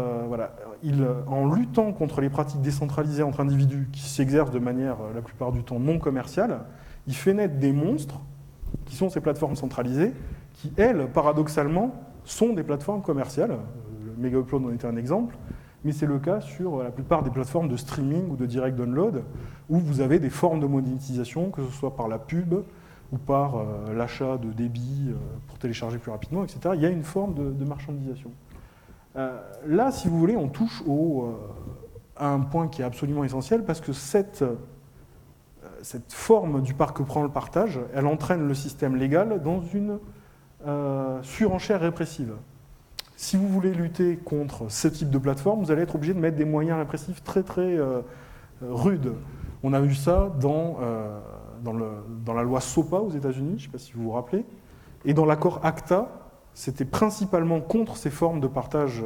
en luttant contre les pratiques décentralisées entre individus qui s'exercent de manière, la plupart du temps, non commerciale, il fait naître des monstres, qui sont ces plateformes centralisées, qui, elles, paradoxalement, sont des plateformes commerciales. Le Mega Upload en était un exemple, mais c'est le cas sur la plupart des plateformes de streaming ou de direct download, où vous avez des formes de monétisation, que ce soit par la pub, ou par l'achat de débit pour télécharger plus rapidement, etc. Il y a une forme de marchandisation. Là, si vous voulez, on touche à un point qui est absolument essentiel, parce que cette forme du parc que prend le partage, elle entraîne le système légal dans une surenchère répressive. Si vous voulez lutter contre ce type de plateforme, vous allez être obligé de mettre des moyens répressifs très très rudes. On a vu ça dans la loi SOPA aux États-Unis, je ne sais pas si vous vous rappelez, et dans l'accord ACTA, c'était principalement contre ces formes de partage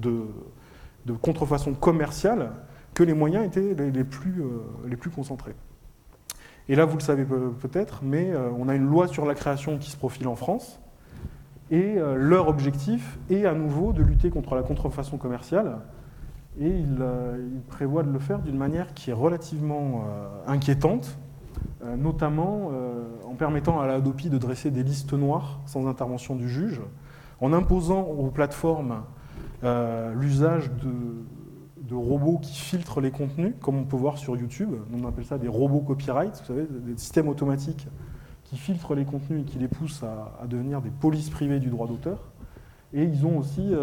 de contrefaçon commerciale que les moyens étaient les plus concentrés. Et là, vous le savez peut-être, mais on a une loi sur la création qui se profile en France, et leur objectif est à nouveau de lutter contre la contrefaçon commerciale, et ils prévoient de le faire d'une manière qui est relativement inquiétante, notamment en permettant à la Hadopi de dresser des listes noires sans intervention du juge, en imposant aux plateformes l'usage de robots qui filtrent les contenus, comme on peut voir sur YouTube. On appelle ça des robots copyright, vous savez, des systèmes automatiques qui filtrent les contenus et qui les poussent à devenir des polices privées du droit d'auteur. Et ils ont aussi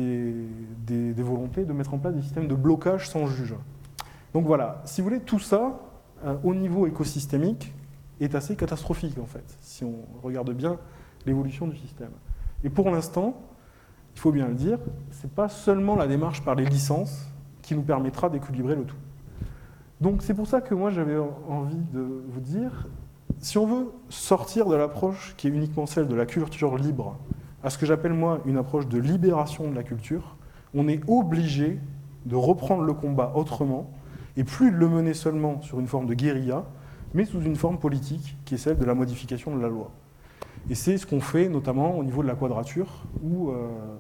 des volontés de mettre en place des systèmes de blocage sans juge. Donc voilà, si vous voulez, tout ça, au niveau écosystémique, est assez catastrophique, en fait, si on regarde bien l'évolution du système. Et pour l'instant, il faut bien le dire, ce n'est pas seulement la démarche par les licences qui nous permettra d'équilibrer le tout. Donc c'est pour ça que moi j'avais envie de vous dire, si on veut sortir de l'approche qui est uniquement celle de la culture libre, à ce que j'appelle moi une approche de libération de la culture, on est obligé de reprendre le combat autrement, et plus de le mener seulement sur une forme de guérilla, mais sous une forme politique qui est celle de la modification de la loi. Et c'est ce qu'on fait notamment au niveau de la quadrature, où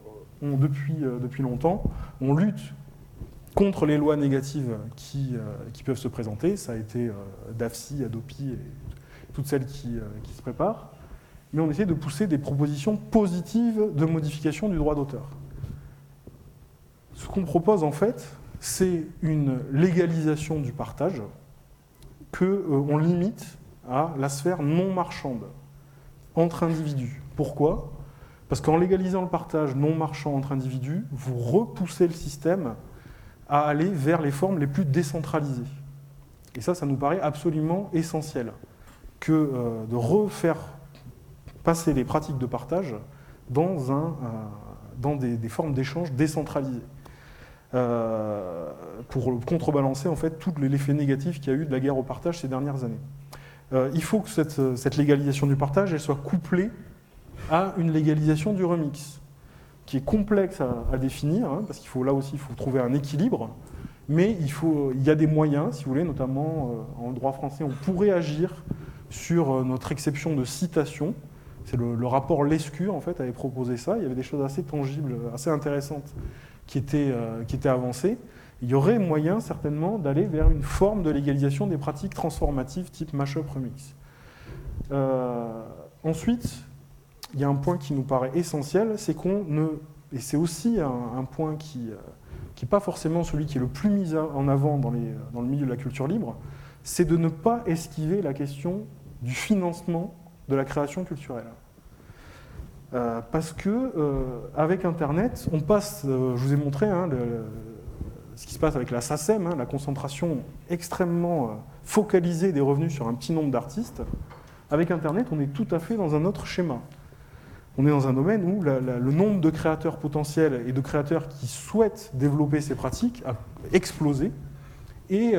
depuis longtemps, on lutte contre les lois négatives qui peuvent se présenter. Ça a été DAFSI, Hadopi et toutes celles qui se préparent. Mais on essaie de pousser des propositions positives de modification du droit d'auteur. Ce qu'on propose en fait, c'est une légalisation du partage qu'on limite à la sphère non marchande entre individus. Pourquoi ? Parce qu'en légalisant le partage non marchand entre individus, vous repoussez le système à aller vers les formes les plus décentralisées. Et ça nous paraît absolument essentiel que de refaire passer les pratiques de partage dans des formes d'échange décentralisées. Pour contrebalancer en fait tout l'effet négatif qu'il y a eu de la guerre au partage ces dernières années. Il faut que cette légalisation du partage elle soit couplée à une légalisation du remix, qui est complexe à définir, hein, parce qu'il faut là aussi il faut trouver un équilibre, mais il y a des moyens, si vous voulez, notamment en droit français, on pourrait agir sur notre exception de citation. C'est le rapport Lescure en fait avait proposé ça. Il y avait des choses assez tangibles, assez intéressantes qui étaient avancées. Il y aurait moyen certainement d'aller vers une forme de légalisation des pratiques transformatives type mashup remix. Ensuite, il y a un point qui nous paraît essentiel, c'est et c'est aussi un point qui n'est pas forcément celui qui est le plus mis en avant dans le milieu de la culture libre, c'est de ne pas esquiver la question du financement de la création culturelle. Parce que avec Internet, on passe, je vous ai montré, hein, ce qui se passe avec la SACEM, hein, la concentration extrêmement focalisée des revenus sur un petit nombre d'artistes. Avec Internet, on est tout à fait dans un autre schéma. On est dans un domaine où le nombre de créateurs potentiels et de créateurs qui souhaitent développer ces pratiques a explosé. Et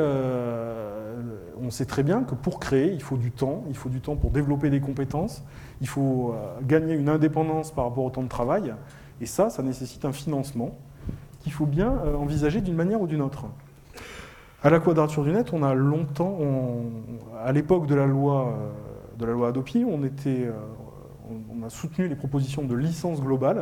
on sait très bien que pour créer, il faut du temps pour développer des compétences, il faut gagner une indépendance par rapport au temps de travail, et ça nécessite un financement qu'il faut bien envisager d'une manière ou d'une autre. À la Quadrature du Net, on a longtemps, à l'époque de la loi Hadopi, on a soutenu les propositions de licence globale,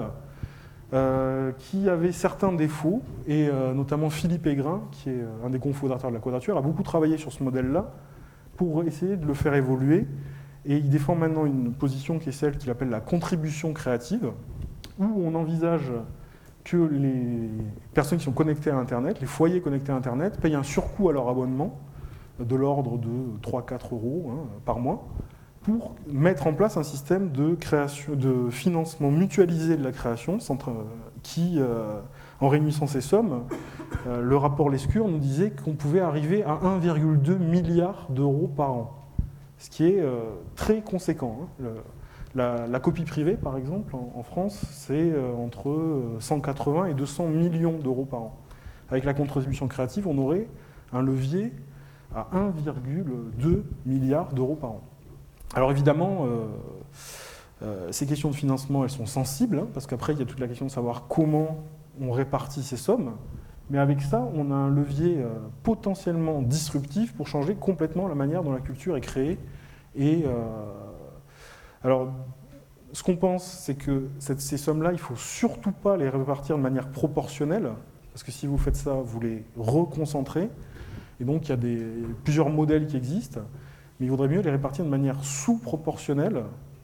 qui avait certains défauts, et notamment Philippe Aigrin, qui est un des cofondateurs de la Quadrature, a beaucoup travaillé sur ce modèle-là pour essayer de le faire évoluer, et il défend maintenant une position qui est celle qu'il appelle la contribution créative, où on envisage que les personnes qui sont connectées à Internet, les foyers connectés à Internet, payent un surcoût à leur abonnement de l'ordre de 3-4 euros par mois, pour mettre en place un système de financement mutualisé de la création, qui, en réunissant ces sommes, le rapport Lescure nous disait qu'on pouvait arriver à 1,2 milliard d'euros par an, ce qui est très conséquent. La copie privée, par exemple, en France, c'est entre 180 et 200 millions d'euros par an. Avec la contribution créative, on aurait un levier à 1,2 milliard d'euros par an. Alors évidemment, ces questions de financement, elles sont sensibles, parce qu'après, il y a toute la question de savoir comment on répartit ces sommes. Mais avec ça, on a un levier potentiellement disruptif pour changer complètement la manière dont la culture est créée. Et alors, ce qu'on pense, c'est que ces sommes-là, il ne faut surtout pas les répartir de manière proportionnelle, parce que si vous faites ça, vous les reconcentrez. Et donc, il y a plusieurs modèles qui existent. Mais il vaudrait mieux les répartir de manière sous-proportionnelle,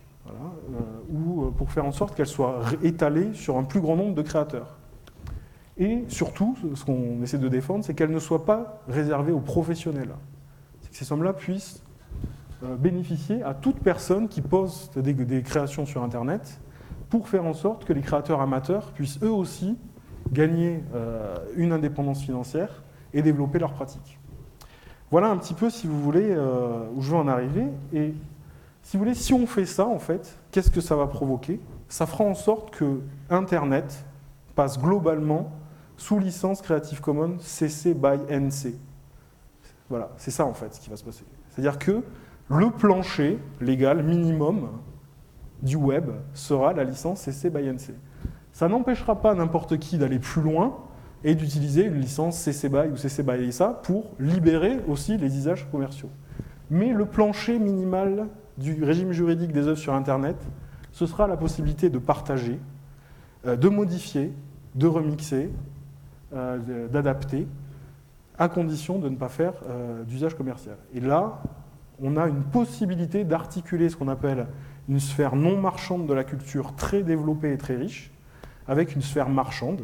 ou pour faire en sorte qu'elles soient étalées sur un plus grand nombre de créateurs. Et surtout, ce qu'on essaie de défendre, c'est qu'elles ne soient pas réservées aux professionnels. C'est que ces sommes-là puissent bénéficier à toute personne qui poste des créations sur Internet, pour faire en sorte que les créateurs amateurs puissent eux aussi gagner une indépendance financière et développer leurs pratiques. Voilà un petit peu, si vous voulez, où je veux en arriver. Et si vous voulez, si on fait ça, en fait, qu'est-ce que ça va provoquer? Ça fera en sorte que Internet passe globalement sous licence Creative Commons CC by NC. Voilà, c'est ça, en fait, ce qui va se passer. C'est-à-dire que le plancher légal minimum du web sera la licence CC by NC. Ça n'empêchera pas n'importe qui d'aller plus loin et d'utiliser une licence CC BY ou CC BY SA pour libérer aussi les usages commerciaux. Mais le plancher minimal du régime juridique des œuvres sur Internet, ce sera la possibilité de partager, de modifier, de remixer, d'adapter, à condition de ne pas faire d'usage commercial. Et là, on a une possibilité d'articuler ce qu'on appelle une sphère non marchande de la culture très développée et très riche, avec une sphère marchande,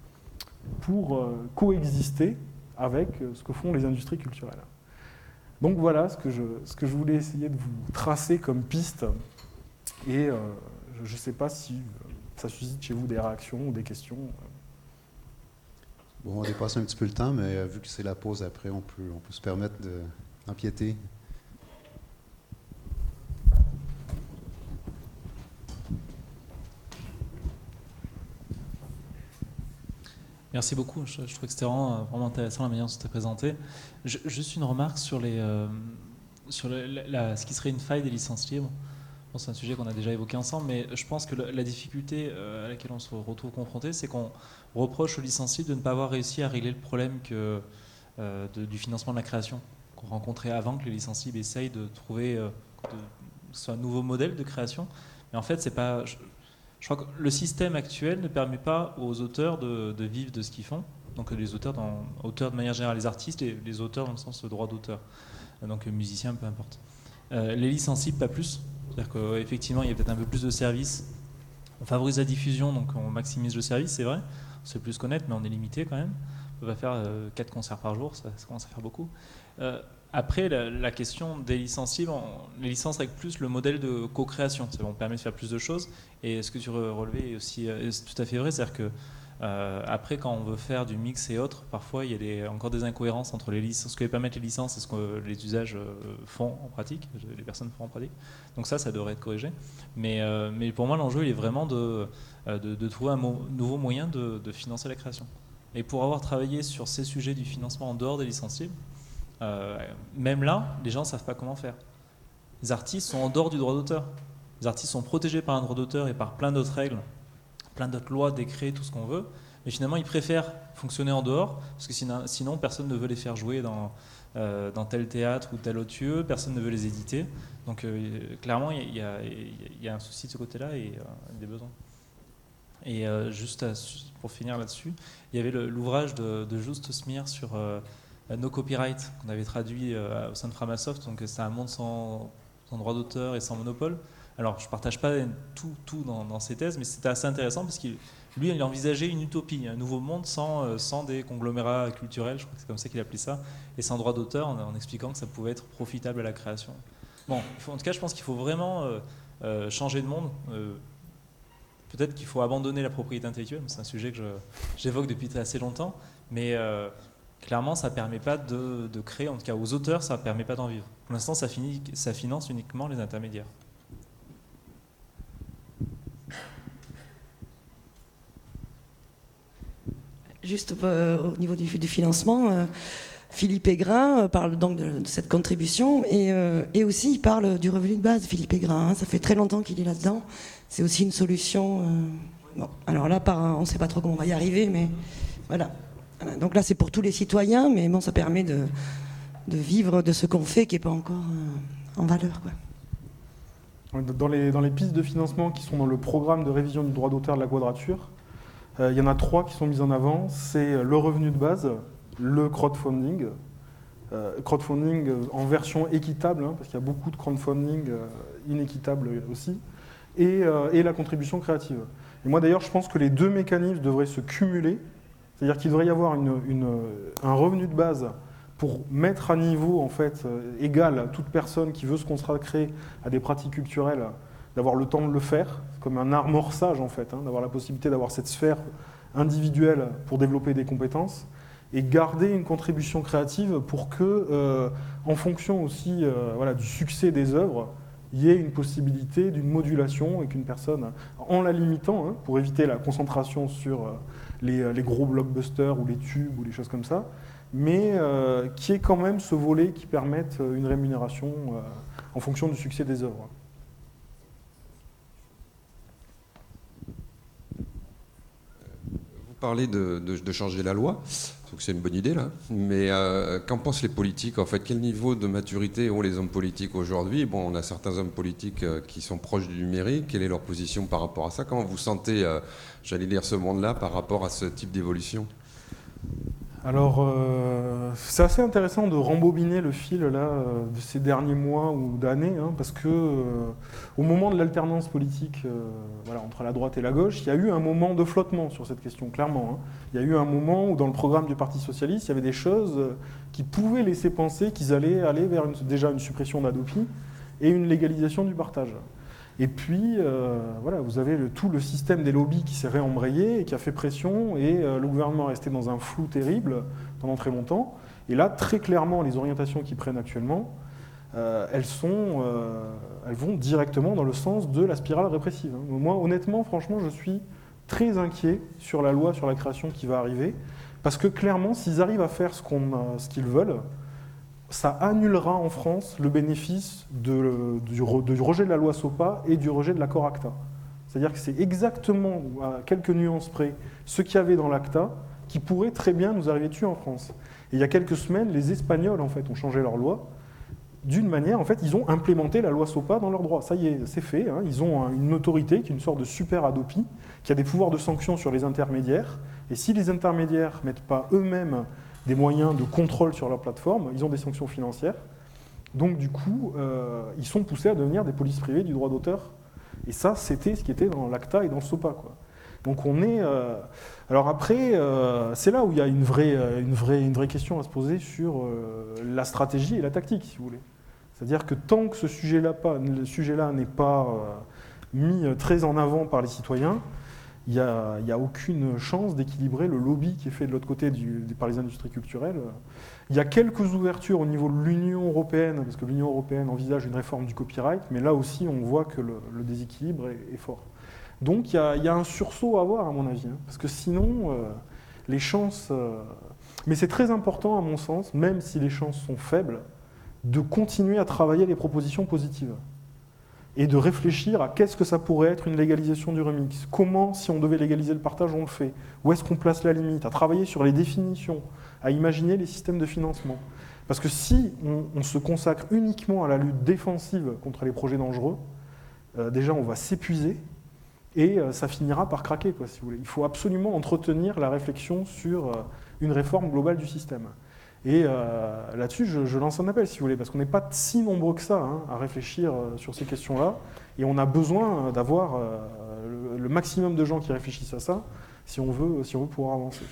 pour coexister avec ce que font les industries culturelles. Donc voilà ce que je voulais essayer de vous tracer comme piste. Et je ne sais pas si ça suscite chez vous des réactions ou des questions. Bon, on dépasse un petit peu le temps, mais vu que c'est la pause après, on peut se permettre d'empiéter. Merci beaucoup, je trouve que c'était vraiment intéressant la manière dont c'était présenté. Juste une remarque sur ce qui serait une faille des licences libres. Bon, c'est un sujet qu'on a déjà évoqué ensemble, mais je pense que la difficulté à laquelle on se retrouve confronté, c'est qu'on reproche aux licences libres de ne pas avoir réussi à régler le problème du financement de la création qu'on rencontrait avant que les licences libres essayent de trouver un nouveau modèle de création. Mais en fait, c'est pas... Je crois que le système actuel ne permet pas aux auteurs de vivre de ce qu'ils font. Donc les auteurs de manière générale, les artistes et les auteurs dans le sens de droit d'auteur. Donc musiciens, peu importe. Les licences libres, pas plus. C'est-à-dire qu'effectivement, il y a peut-être un peu plus de services. On favorise la diffusion, donc on maximise le service, c'est vrai. On sait plus connaître, mais on est limité quand même. On va faire 4 concerts par jour, ça commence à faire beaucoup. Après, la question des licences libres, les licences avec plus le modèle de co-création. Ça permet de faire plus de choses. Et ce que tu relevais est aussi tout à fait vrai, c'est-à-dire que Après, quand on veut faire du mix et autres, parfois il y a encore des incohérences entre les licences, ce que permettent les licences et ce que les usages font en pratique, les personnes font en pratique. Donc ça devrait être corrigé. Mais pour moi, l'enjeu, il est vraiment de trouver un nouveau moyen de financer la création. Et pour avoir travaillé sur ces sujets du financement en dehors des licences libres, même là, les gens ne savent pas comment faire. Les artistes sont en dehors du droit d'auteur. Les artistes sont protégés par un droit d'auteur et par plein d'autres règles, plein d'autres lois, décrets, tout ce qu'on veut. Mais finalement, ils préfèrent fonctionner en dehors, parce que sinon personne ne veut les faire jouer dans tel théâtre ou tel autre lieu, personne ne veut les éditer. Donc clairement, il y a un souci de ce côté-là et des besoins. Et pour finir là-dessus, il y avait l'ouvrage de Just Smir sur No Copyright, qu'on avait traduit au sein de Framasoft. Donc c'est un monde sans droit d'auteur et sans monopole. Alors je ne partage pas tout dans ses thèses, mais c'était assez intéressant parce qu'il envisageait une utopie, un nouveau monde sans des conglomérats culturels, je crois que c'est comme ça qu'il appelait ça, et sans droit d'auteur, en expliquant que ça pouvait être profitable à la création. Bon, en tout cas, je pense qu'il faut vraiment changer de monde. Peut-être qu'il faut abandonner la propriété intellectuelle, c'est un sujet que j'évoque depuis assez longtemps, mais clairement, ça ne permet pas de créer, en tout cas aux auteurs, ça ne permet pas d'en vivre. Pour l'instant, ça finance uniquement les intermédiaires. Juste au niveau du financement, Philippe Aigrin parle donc de cette contribution et aussi il parle du revenu de base, Philippe Aigrin. Ça fait très longtemps qu'il est là-dedans. C'est aussi une solution. Bon, alors là, on ne sait pas trop comment on va y arriver, mais voilà. Donc là, c'est pour tous les citoyens, mais bon, ça permet de vivre de ce qu'on fait qui n'est pas encore en valeur, quoi. Dans les pistes de financement qui sont dans le programme de révision du droit d'auteur de la Quadrature, il y en a 3 qui sont mises en avant. C'est le revenu de base, le crowdfunding en version équitable, parce qu'il y a beaucoup de crowdfunding inéquitable aussi, et la contribution créative. Et moi d'ailleurs, je pense que les 2 mécanismes devraient se cumuler, c'est-à-dire qu'il devrait y avoir un revenu de base pour mettre à niveau en fait égal à toute personne qui veut se consacrer à des pratiques culturelles, d'avoir le temps de le faire, comme un amorçage en fait, d'avoir la possibilité d'avoir cette sphère individuelle pour développer des compétences, et garder une contribution créative pour que, en fonction aussi du succès des œuvres, il y ait une possibilité d'une modulation et qu'une personne, en la limitant, pour éviter la concentration sur les gros blockbusters ou les tubes ou les choses comme ça, mais qui ait quand même ce volet qui permette une rémunération en fonction du succès des œuvres. Vous parlez de changer la loi, donc c'est une bonne idée là, mais qu'en pensent les politiques en fait? Quel niveau de maturité ont les hommes politiques aujourd'hui? Bon, on a certains hommes politiques qui sont proches du numérique, quelle est leur position par rapport à ça? Comment vous sentez, j'allais dire, ce monde-là par rapport à ce type d'évolution? Alors, c'est assez intéressant de rembobiner le fil là, de ces derniers mois ou d'années, parce que au moment de l'alternance politique entre la droite et la gauche, il y a eu un moment de flottement sur cette question, clairement. Il y a eu un moment où dans le programme du Parti socialiste, il y avait des choses qui pouvaient laisser penser qu'ils allaient aller vers déjà une suppression d'Hadopi et une légalisation du partage. Et puis, vous avez tout le système des lobbies qui s'est réembrayé et qui a fait pression, et le gouvernement est resté dans un flou terrible pendant très longtemps. Et là, très clairement, les orientations qu'ils prennent actuellement, elles vont directement dans le sens de la spirale répressive. Moi, honnêtement, franchement, je suis très inquiet sur la loi sur la création qui va arriver, parce que clairement, s'ils arrivent à faire ce qu'ils veulent, ça annulera en France le bénéfice du rejet de la loi SOPA et du rejet de l'accord ACTA. C'est-à-dire que c'est exactement, à quelques nuances près, ce qu'il y avait dans l'ACTA qui pourrait très bien nous arriver dessus en France. Et il y a quelques semaines, les Espagnols en fait, ont changé leur loi. D'une manière, en fait, ils ont implémenté la loi SOPA dans leur droit. Ça y est, c'est fait. Ils ont une autorité qui est une sorte de super Hadopi, qui a des pouvoirs de sanction sur les intermédiaires. Et si les intermédiaires ne mettent pas eux-mêmes des moyens de contrôle sur leur plateforme, ils ont des sanctions financières. Donc du coup, ils sont poussés à devenir des polices privées du droit d'auteur. Et ça, c'était ce qui était dans l'ACTA et dans le SOPA, quoi. Donc on est... Alors après, c'est là où il y a une vraie question à se poser sur la stratégie et la tactique, si vous voulez. C'est-à-dire que tant que ce sujet-là n'est pas mis très en avant par les citoyens, il n'y a aucune chance d'équilibrer le lobby qui est fait de l'autre côté par les industries culturelles. Il y a quelques ouvertures au niveau de l'Union européenne, parce que l'Union européenne envisage une réforme du copyright, mais là aussi on voit que le déséquilibre est fort. Donc il y a un sursaut à avoir à mon avis, hein, parce que sinon les chances... mais c'est très important à mon sens, même si les chances sont faibles, de continuer à travailler les propositions positives. Et de réfléchir à qu'est-ce que ça pourrait être une légalisation du remix. Comment, si on devait légaliser le partage, on le fait. Où est-ce qu'on place la limite? À travailler sur les définitions, à imaginer les systèmes de financement. Parce que si on se consacre uniquement à la lutte défensive contre les projets dangereux, déjà on va s'épuiser et ça finira par craquer, quoi, si vous voulez. Il faut absolument entretenir la réflexion sur une réforme globale du système. Et là-dessus, je lance un appel, si vous voulez, parce qu'on n'est pas si nombreux que ça hein, à réfléchir sur ces questions-là, et on a besoin d'avoir le maximum de gens qui réfléchissent à ça, si on veut pouvoir avancer.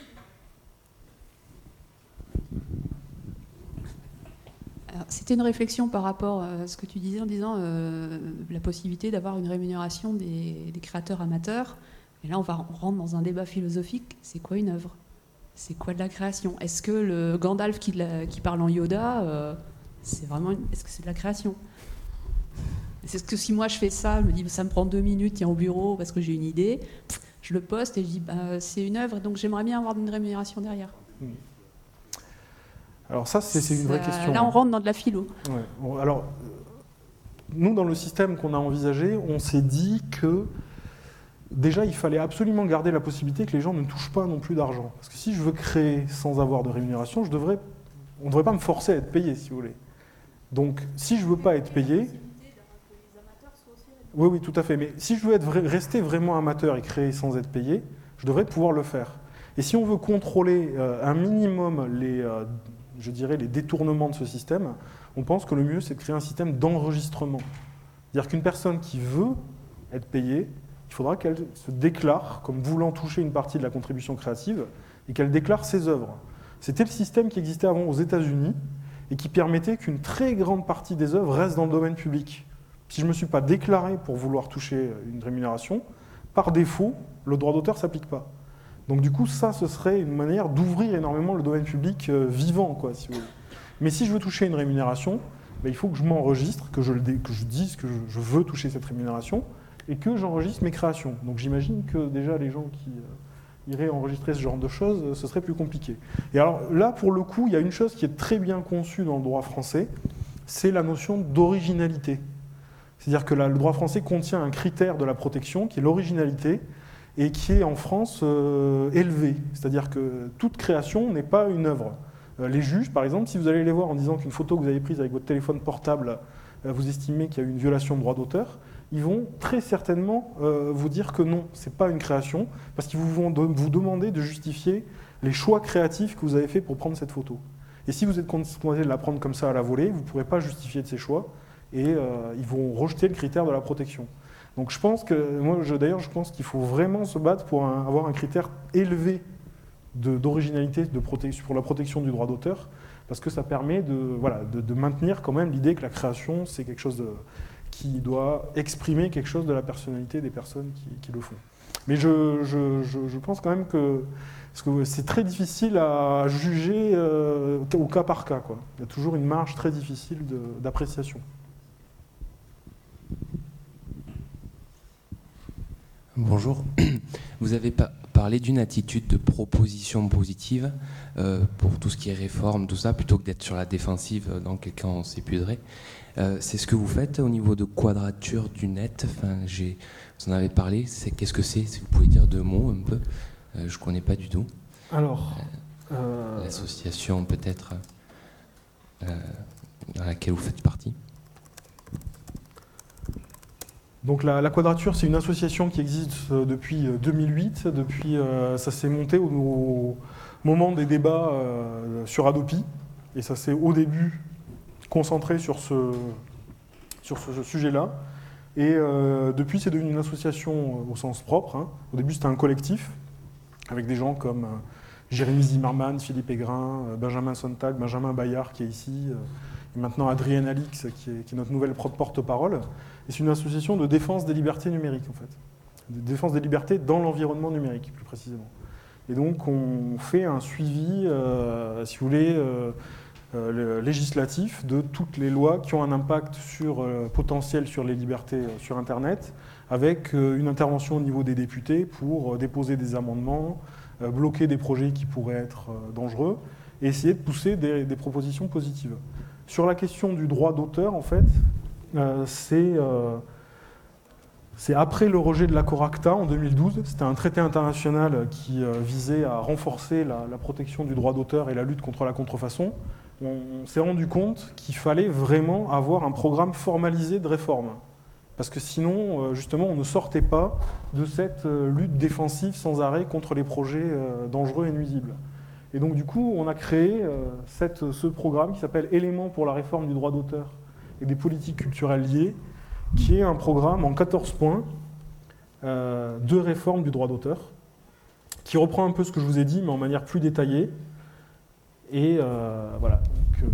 C'était une réflexion par rapport à ce que tu disais en disant la possibilité d'avoir une rémunération des créateurs amateurs. Et là, on rentre dans un débat philosophique. C'est quoi une œuvre? C'est quoi de la création? Est-ce que le Gandalf qui parle en Yoda, est-ce que c'est de la création? Est-ce que si moi je fais ça, je me dis ça me prend 2 minutes, tiens, au bureau parce que j'ai une idée, je le poste et je dis c'est une œuvre, donc j'aimerais bien avoir une rémunération derrière. Alors ça, c'est une vraie question. Là, on rentre dans de la philo. Ouais. Bon, alors, nous, dans le système qu'on a envisagé, on s'est dit que déjà, il fallait absolument garder la possibilité que les gens ne touchent pas non plus d'argent. Parce que si je veux créer sans avoir de rémunération, on ne devrait pas me forcer à être payé, si vous voulez. Donc, si je ne veux pas être payé... Oui, tout à fait. Mais si je veux rester vraiment amateur et créer sans être payé, je devrais pouvoir le faire. Et si on veut contrôler un minimum les détournements de ce système, on pense que le mieux, c'est de créer un système d'enregistrement. C'est-à-dire qu'une personne qui veut être payée, il faudra qu'elle se déclare comme voulant toucher une partie de la contribution créative et qu'elle déclare ses œuvres. C'était le système qui existait avant aux États-Unis et qui permettait qu'une très grande partie des œuvres restent dans le domaine public. Si je ne me suis pas déclaré pour vouloir toucher une rémunération, par défaut, le droit d'auteur ne s'applique pas. Donc du coup, ça, ce serait une manière d'ouvrir énormément le domaine public vivant, quoi, si vous voulez. Mais si je veux toucher une rémunération, il faut que je m'enregistre, que je dise que je veux toucher cette rémunération, et que j'enregistre mes créations. Donc j'imagine que déjà les gens qui iraient enregistrer ce genre de choses, ce serait plus compliqué. Et alors là, pour le coup, il y a une chose qui est très bien conçue dans le droit français, c'est la notion d'originalité. C'est-à-dire que le droit français contient un critère de la protection, qui est l'originalité, et qui est en France élevé. C'est-à-dire que toute création n'est pas une œuvre. Les juges, par exemple, si vous allez les voir en disant qu'une photo que vous avez prise avec votre téléphone portable, vous estimez qu'il y a eu une violation de droit d'auteur, ils vont très certainement vous dire que non, ce n'est pas une création, parce qu'ils vont vous demander de justifier les choix créatifs que vous avez faits pour prendre cette photo. Et si vous êtes contenté de la prendre comme ça à la volée, vous ne pourrez pas justifier de ces choix, et ils vont rejeter le critère de la protection. Donc je pense je pense qu'il faut vraiment se battre pour avoir un critère élevé d'originalité pour la protection du droit d'auteur, parce que ça permet de maintenir quand même l'idée que la création, c'est quelque chose qui doit exprimer quelque chose de la personnalité des personnes qui le font. Mais je pense quand même que c'est très difficile à juger au cas par cas, quoi. Il y a toujours une marge très difficile d'appréciation. Bonjour. Vous avez parlé d'une attitude de proposition positive pour tout ce qui est réforme, tout ça, plutôt que d'être sur la défensive dans quel cas on s'épuiserait. C'est ce que vous faites au niveau de Quadrature du Net. Enfin, vous en avez parlé. Qu'est-ce que c'est? Si vous pouvez dire 2 mots un peu. Je ne connais pas du tout. Alors, l'association peut-être dans laquelle vous faites partie. Donc la Quadrature, c'est une association qui existe depuis 2008. Ça s'est monté au moment des débats sur Adopi. Et ça s'est au début concentré sur ce sujet-là. Et depuis, c'est devenu une association au sens propre, hein. Au début, c'était un collectif, avec des gens comme Jérémy Zimmerman, Philippe Aigrin, Benjamin Sontag, Benjamin Bayard qui est ici, et maintenant Adrienne Alix qui est notre nouvelle porte-parole. Et c'est une association de défense des libertés numériques, en fait. défense des libertés dans l'environnement numérique, plus précisément. Et donc on fait un suivi, si vous voulez, législatif de toutes les lois qui ont un impact potentiel sur les libertés sur Internet, avec une intervention au niveau des députés pour déposer des amendements, bloquer des projets qui pourraient être dangereux, et essayer de pousser des propositions positives. Sur la question du droit d'auteur, en fait, c'est après le rejet de l'accord ACTA en 2012. C'était un traité international qui visait à renforcer la protection du droit d'auteur et la lutte contre la contrefaçon. On s'est rendu compte qu'il fallait vraiment avoir un programme formalisé de réforme. Parce que sinon, justement, on ne sortait pas de cette lutte défensive sans arrêt contre les projets dangereux et nuisibles. Et donc, du coup, on a créé ce programme qui s'appelle Éléments pour la réforme du droit d'auteur et des politiques culturelles liées, qui est un programme en 14 points de réforme du droit d'auteur, qui reprend un peu ce que je vous ai dit, mais en manière plus détaillée, et voilà, donc,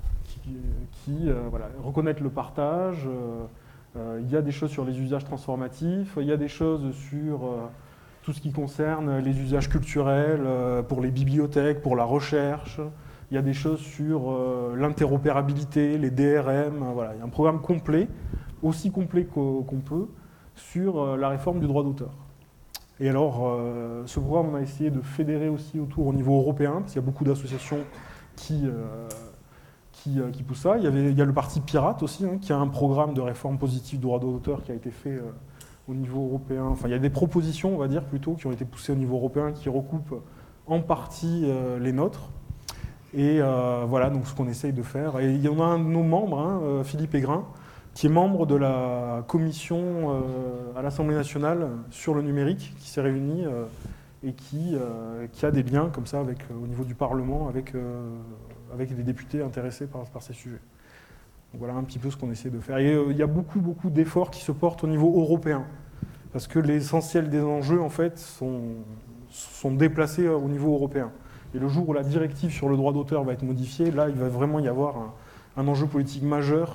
voilà, reconnaître le partage. Il y a des choses sur les usages transformatifs, il y a des choses sur tout ce qui concerne les usages culturels, pour les bibliothèques, pour la recherche. Il y a des choses sur l'interopérabilité, les DRM. Voilà, il y a un programme complet, aussi complet qu'on peut, sur la réforme du droit d'auteur. Et alors, ce programme, on a essayé de fédérer aussi autour au niveau européen, parce qu'il y a beaucoup d'associations qui poussent ça. Il y a le Parti Pirate aussi, hein, qui a un programme de réforme positive du droit d'auteur qui a été fait au niveau européen. Enfin, il y a des propositions, on va dire, plutôt, qui ont été poussées au niveau européen, qui recoupent en partie les nôtres. Et voilà donc ce qu'on essaye de faire. Et il y en a un de nos membres, hein, Philippe Aigrin, qui est membre de la commission à l'Assemblée nationale sur le numérique, qui s'est réunie et qui a des liens comme ça au niveau du Parlement avec des députés intéressés par ces sujets. Donc voilà un petit peu ce qu'on essaie de faire. Et il y a beaucoup d'efforts qui se portent au niveau européen, parce que l'essentiel des enjeux en fait sont déplacés au niveau européen. Et le jour où la directive sur le droit d'auteur va être modifiée, là il va vraiment y avoir un enjeu politique majeur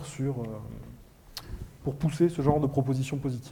pour pousser ce genre de propositions positives.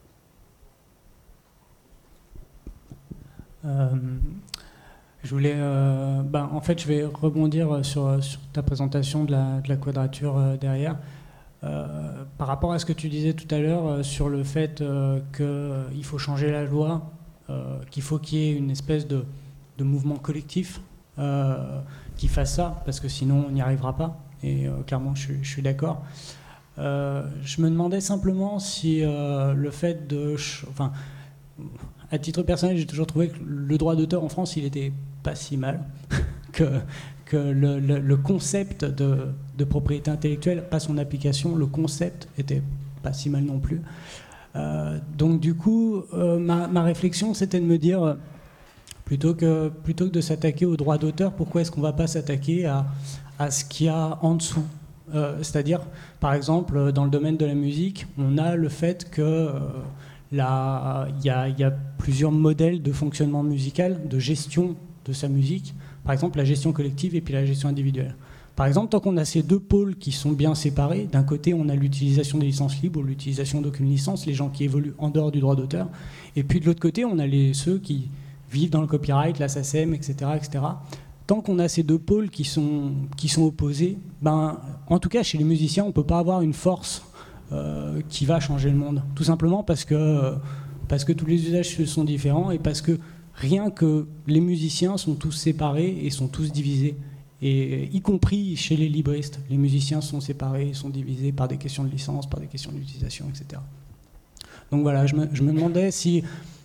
Je voulais, en fait, je vais rebondir sur ta présentation de la quadrature derrière. Par rapport à ce que tu disais tout à l'heure sur le fait qu'il faut changer la loi, qu'il faut qu'il y ait une espèce de mouvement collectif qui fasse ça, parce que sinon on n'y arrivera pas. Et clairement, je suis d'accord. Je me demandais simplement si le fait de... Enfin, à titre personnel, j'ai toujours trouvé que le droit d'auteur en France, il était pas si mal, que le concept de propriété intellectuelle, pas son application, le concept était pas si mal non plus. Donc du coup, ma réflexion, c'était de me dire, plutôt que de s'attaquer au droit d'auteur, pourquoi est-ce qu'on ne va pas s'attaquer à ce qu'il y a en dessous ? C'est-à-dire, par exemple, dans le domaine de la musique, on a le fait que il y a plusieurs modèles de fonctionnement musical, de gestion de sa musique. Par exemple, la gestion collective et puis la gestion individuelle. Par exemple, tant qu'on a ces deux pôles qui sont bien séparés, d'un côté, on a l'utilisation des licences libres ou l'utilisation d'aucune licence, les gens qui évoluent en dehors du droit d'auteur. Et puis de l'autre côté, on a ceux qui vivent dans le copyright, la SACEM, etc., etc. Tant qu'on a ces deux pôles qui sont opposés, en tout cas chez les musiciens, on ne peut pas avoir une force qui va changer le monde. Tout simplement parce que tous les usages sont différents et parce que rien que les musiciens sont tous séparés et sont tous divisés. Et y compris chez les libristes, les musiciens sont séparés, sont divisés par des questions de licence, par des questions d'utilisation, etc. Donc voilà, je me demandais si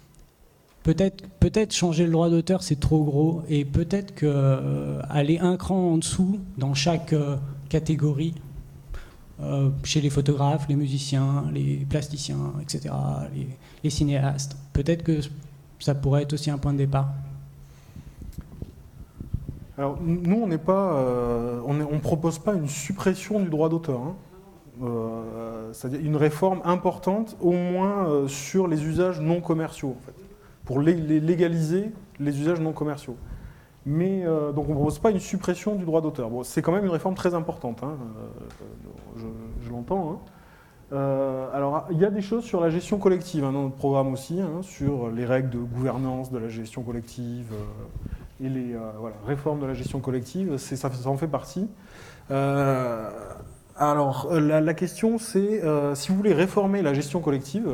peut-être changer le droit d'auteur c'est trop gros, et peut-être qu'aller un cran en dessous dans chaque catégorie, chez les photographes, les musiciens, les plasticiens, etc., les cinéastes, peut-être que ça pourrait être aussi un point de départ. Alors nous on n'est pas, on propose pas une suppression du droit d'auteur, hein. C'est-à-dire une réforme importante au moins sur les usages non commerciaux en fait, pour légaliser les usages non commerciaux. Mais donc on ne propose pas une suppression du droit d'auteur. Bon, c'est quand même une réforme très importante, hein, je l'entends. Alors, il y a des choses sur la gestion collective dans notre programme aussi, sur les règles de gouvernance de la gestion collective et les réformes de la gestion collective, ça en fait partie. Alors, la question, c'est si vous voulez réformer la gestion collective,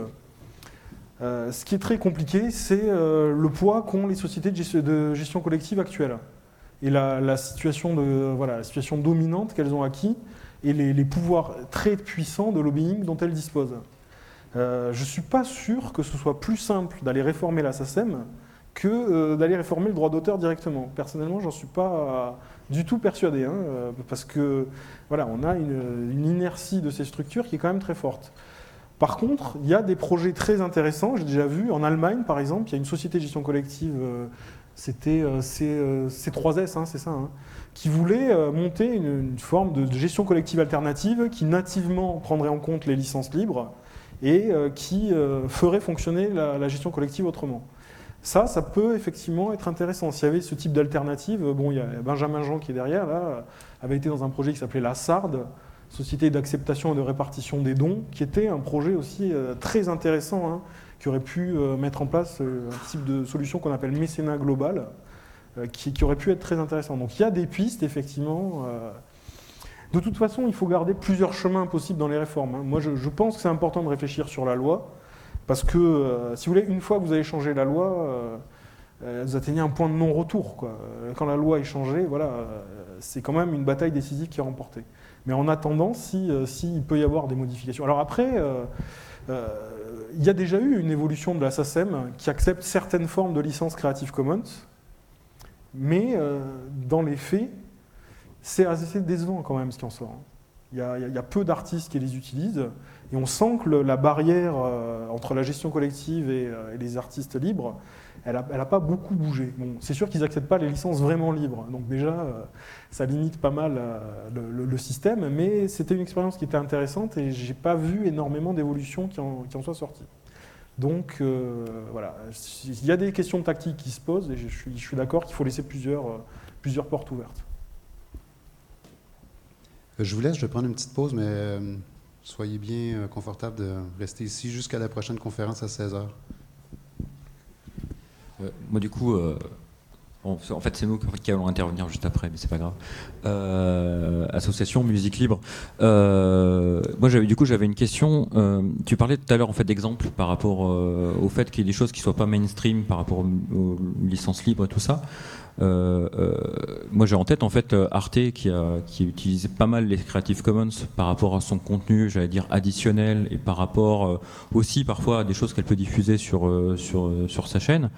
ce qui est très compliqué, c'est le poids qu'ont les sociétés de gestion collective actuelles et la situation dominante qu'elles ont acquis et les pouvoirs très puissants de lobbying dont elles disposent. Je ne suis pas sûr que ce soit plus simple d'aller réformer la SACEM que d'aller réformer le droit d'auteur directement. Personnellement, j'en suis pas du tout persuadé, parce que voilà, on a une inertie de ces structures qui est quand même très forte. Par contre, il y a des projets très intéressants, j'ai déjà vu, en Allemagne par exemple, il y a une société de gestion collective, c'était C3S, c'est ça, qui voulait monter une forme de gestion collective alternative qui nativement prendrait en compte les licences libres et qui ferait fonctionner la gestion collective autrement. Ça peut effectivement être intéressant. S'il y avait ce type d'alternative, il y a Benjamin Jean qui est derrière, là, avait été dans un projet qui s'appelait la SARD, Société d'acceptation et de répartition des dons, qui était un projet aussi très intéressant, qui aurait pu mettre en place un type de solution qu'on appelle mécénat global, qui aurait pu être très intéressant. Donc il y a des pistes, effectivement. De toute façon, il faut garder plusieurs chemins possibles dans les réformes. Moi, je pense que c'est important de réfléchir sur la loi, parce que, si vous voulez, une fois que vous avez changé la loi, vous atteignez un point de non-retour, quoi. Quand la loi est changée, c'est quand même une bataille décisive qui est remportée. Mais en attendant, s'il peut y avoir des modifications. Alors après, il y a déjà eu une évolution de la SACEM qui accepte certaines formes de licences Creative Commons, mais dans les faits, c'est assez décevant quand même ce qui en sort. Il y a peu d'artistes qui les utilisent, et on sent que la barrière entre la gestion collective et les artistes libres, elle n'a pas beaucoup bougé. Bon, c'est sûr qu'ils n'acceptent pas les licences vraiment libres, donc déjà, ça limite pas mal le système, mais c'était une expérience qui était intéressante, et je n'ai pas vu énormément d'évolutions qui en soient sorties. Donc, voilà, il y a des questions tactiques qui se posent, et je suis d'accord qu'il faut laisser plusieurs portes ouvertes. Je vous laisse, je vais prendre une petite pause, mais soyez bien confortable de rester ici jusqu'à la prochaine conférence à 16h. Moi, du coup, en fait, c'est nous qui allons intervenir juste après, mais c'est pas grave. Association Musique Libre. Moi, j'avais une question. Tu parlais tout à l'heure en fait d'exemples par rapport au fait qu'il y ait des choses qui soient pas mainstream par rapport aux licences libres et tout ça. Moi, j'ai en tête en fait Arte qui utilisait pas mal les Creative Commons par rapport à son contenu, j'allais dire additionnel, et par rapport aussi parfois à des choses qu'elle peut diffuser sur sa chaîne.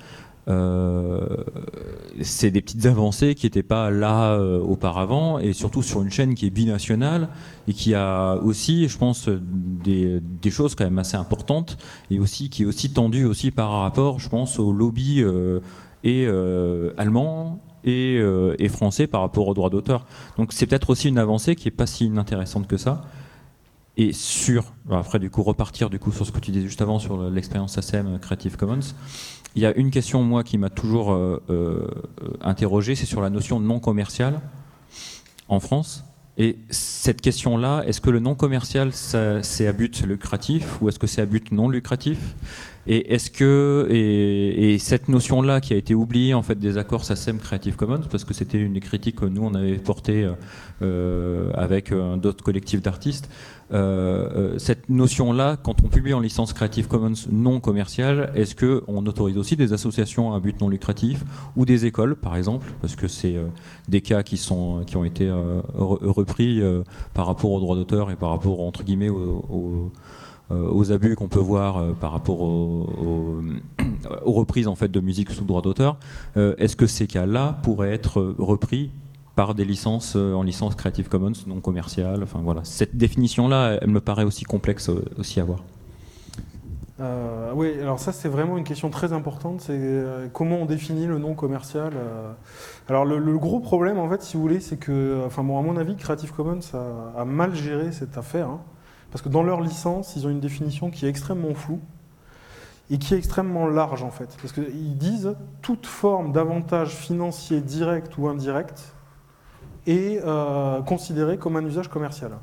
C'est des petites avancées qui n'étaient pas là auparavant, et surtout sur une chaîne qui est binationale et qui a aussi, je pense, des choses quand même assez importantes, et aussi qui est aussi tendue aussi par rapport, je pense, au lobby allemand et français par rapport aux droits d'auteur. Donc c'est peut-être aussi une avancée qui n'est pas si inintéressante que ça. Et après du coup repartir sur ce que tu disais juste avant sur l'expérience SACEM Creative Commons, il y a une question moi qui m'a toujours interrogé, c'est sur la notion de non commercial en France. Et cette question-là, est-ce que le non commercial c'est à but lucratif ou est-ce que c'est à but non lucratif? Et est-ce que et cette notion-là qui a été oubliée en fait des accords SACEM Creative Commons, parce que c'était une des critiques que nous on avait portées avec d'autres collectifs d'artistes, cette notion-là, quand on publie en licence Creative Commons non commerciale, est-ce que on autorise aussi des associations à but non lucratif ou des écoles par exemple, parce que c'est des cas qui ont été repris par rapport aux droits d'auteur et par rapport entre guillemets aux abus qu'on peut voir par rapport aux reprises en fait de musique sous droit d'auteur. Est-ce que ces cas-là pourraient être repris par des licences en licence Creative Commons non commerciales? Enfin voilà, cette définition-là, elle me paraît aussi complexe aussi à voir. Oui, alors ça c'est vraiment une question très importante, c'est comment on définit le non commercial. Alors le gros problème en fait, si vous voulez, c'est que, à mon avis, Creative Commons a mal géré cette affaire, parce que dans leur licence, ils ont une définition qui est extrêmement floue et qui est extrêmement large en fait, parce qu'ils disent toute forme d'avantage financier direct ou indirect est considérée comme un usage commercial.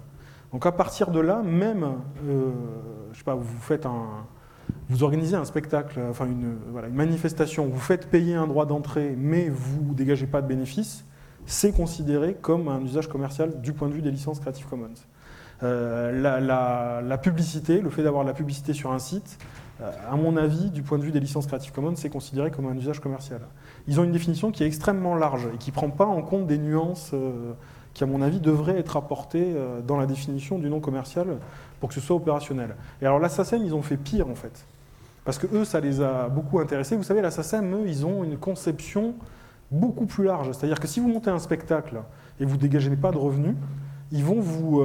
Donc à partir de là, même, je sais pas, vous organisez un spectacle, enfin une manifestation, vous faites payer un droit d'entrée, mais vous ne dégagez pas de bénéfices, c'est considéré comme un usage commercial du point de vue des licences Creative Commons. La publicité, le fait d'avoir de la publicité sur un site, à mon avis, du point de vue des licences Creative Commons, c'est considéré comme un usage commercial. Ils ont une définition qui est extrêmement large et qui ne prend pas en compte des nuances qui, à mon avis, devraient être apportées dans la définition du non commercial pour que ce soit opérationnel. Et alors la SACEM, ils ont fait pire, en fait. Parce que eux, ça les a beaucoup intéressés. Vous savez, la SACEM, eux, ils ont une conception beaucoup plus large. C'est-à-dire que si vous montez un spectacle et vous ne dégagez pas de revenus, ils vont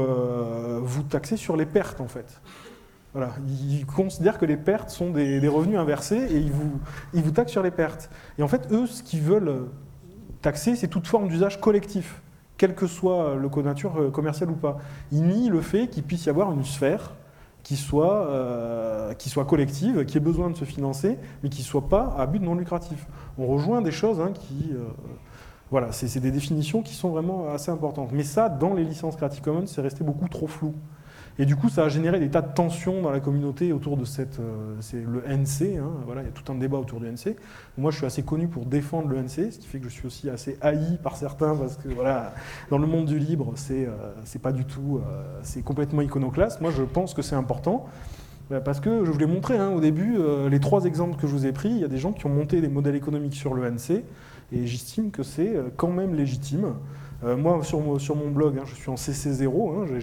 vous taxer sur les pertes, en fait. Voilà. Ils considèrent que les pertes sont des revenus inversés et ils vous taxent sur les pertes. Et en fait, eux, ce qu'ils veulent taxer, c'est toute forme d'usage collectif, quel que soit le nature commercial ou pas. Ils nient le fait qu'il puisse y avoir une sphère qui soit collective, qui ait besoin de se financer, mais qui ne soit pas à but non lucratif. On rejoint des choses qui... voilà, c'est des définitions qui sont vraiment assez importantes. Mais ça, dans les licences Creative Commons, c'est resté beaucoup trop flou. Et du coup, ça a généré des tas de tensions dans la communauté autour de c'est le NC. Voilà, il y a tout un débat autour du NC. Moi, je suis assez connu pour défendre le NC, ce qui fait que je suis aussi assez haï par certains, parce que voilà, dans le monde du libre, c'est pas du tout, c'est complètement iconoclaste. Moi, je pense que c'est important. Parce que je vous l'ai montré au début, les 3 exemples que je vous ai pris, il y a des gens qui ont monté des modèles économiques sur le NC, et j'estime que c'est quand même légitime. Moi, sur mon blog, je suis en CC0,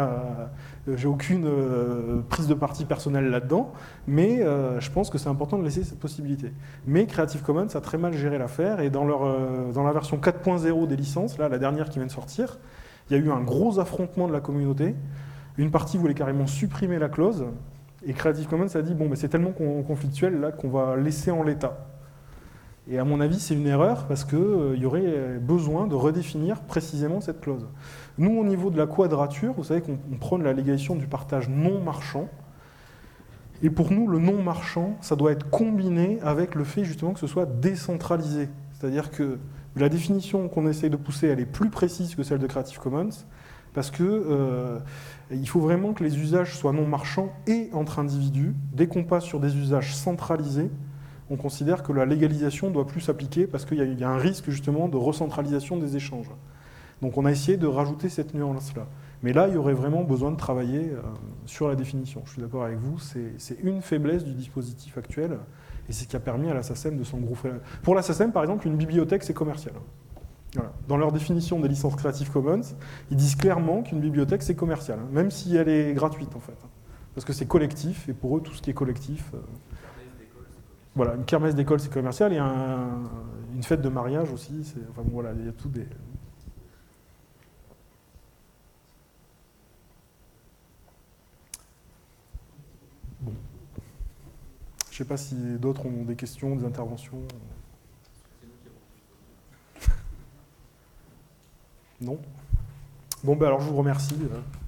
j'ai aucune prise de parti personnelle là-dedans, mais je pense que c'est important de laisser cette possibilité. Mais Creative Commons a très mal géré l'affaire, et dans la version 4.0 des licences, là, la dernière qui vient de sortir, il y a eu un gros affrontement de la communauté. Une partie voulait carrément supprimer la clause, et Creative Commons a dit bon, mais c'est tellement conflictuel là qu'on va laisser en l'état. Et à mon avis, c'est une erreur parce qu'il y aurait besoin de redéfinir précisément cette clause. Nous, au niveau de la quadrature, vous savez qu'on prône la légalisation du partage non marchand. Et pour nous, le non marchand, ça doit être combiné avec le fait justement que ce soit décentralisé. C'est-à-dire que la définition qu'on essaye de pousser, elle est plus précise que celle de Creative Commons, parce que il faut vraiment que les usages soient non marchands et entre individus. Dès qu'on passe sur des usages centralisés, on considère que la légalisation doit plus s'appliquer parce qu'il y a un risque justement de recentralisation des échanges. Donc on a essayé de rajouter cette nuance-là. Mais là, il y aurait vraiment besoin de travailler sur la définition. Je suis d'accord avec vous, c'est une faiblesse du dispositif actuel et c'est ce qui a permis à la SACEM de s'engouffrer. Pour la SACEM, par exemple, une bibliothèque, c'est commercial. Voilà. Dans leur définition des licences Creative Commons, ils disent clairement qu'une bibliothèque, c'est commercial, même si elle est gratuite en fait. Parce que c'est collectif, et pour eux, tout ce qui est collectif... Voilà, une kermesse d'école, c'est commercial, et une fête de mariage aussi, enfin bon, voilà, il y a tout des... Bon. Je ne sais pas si d'autres ont des questions, des interventions. Non ? Bon, ben alors je vous remercie.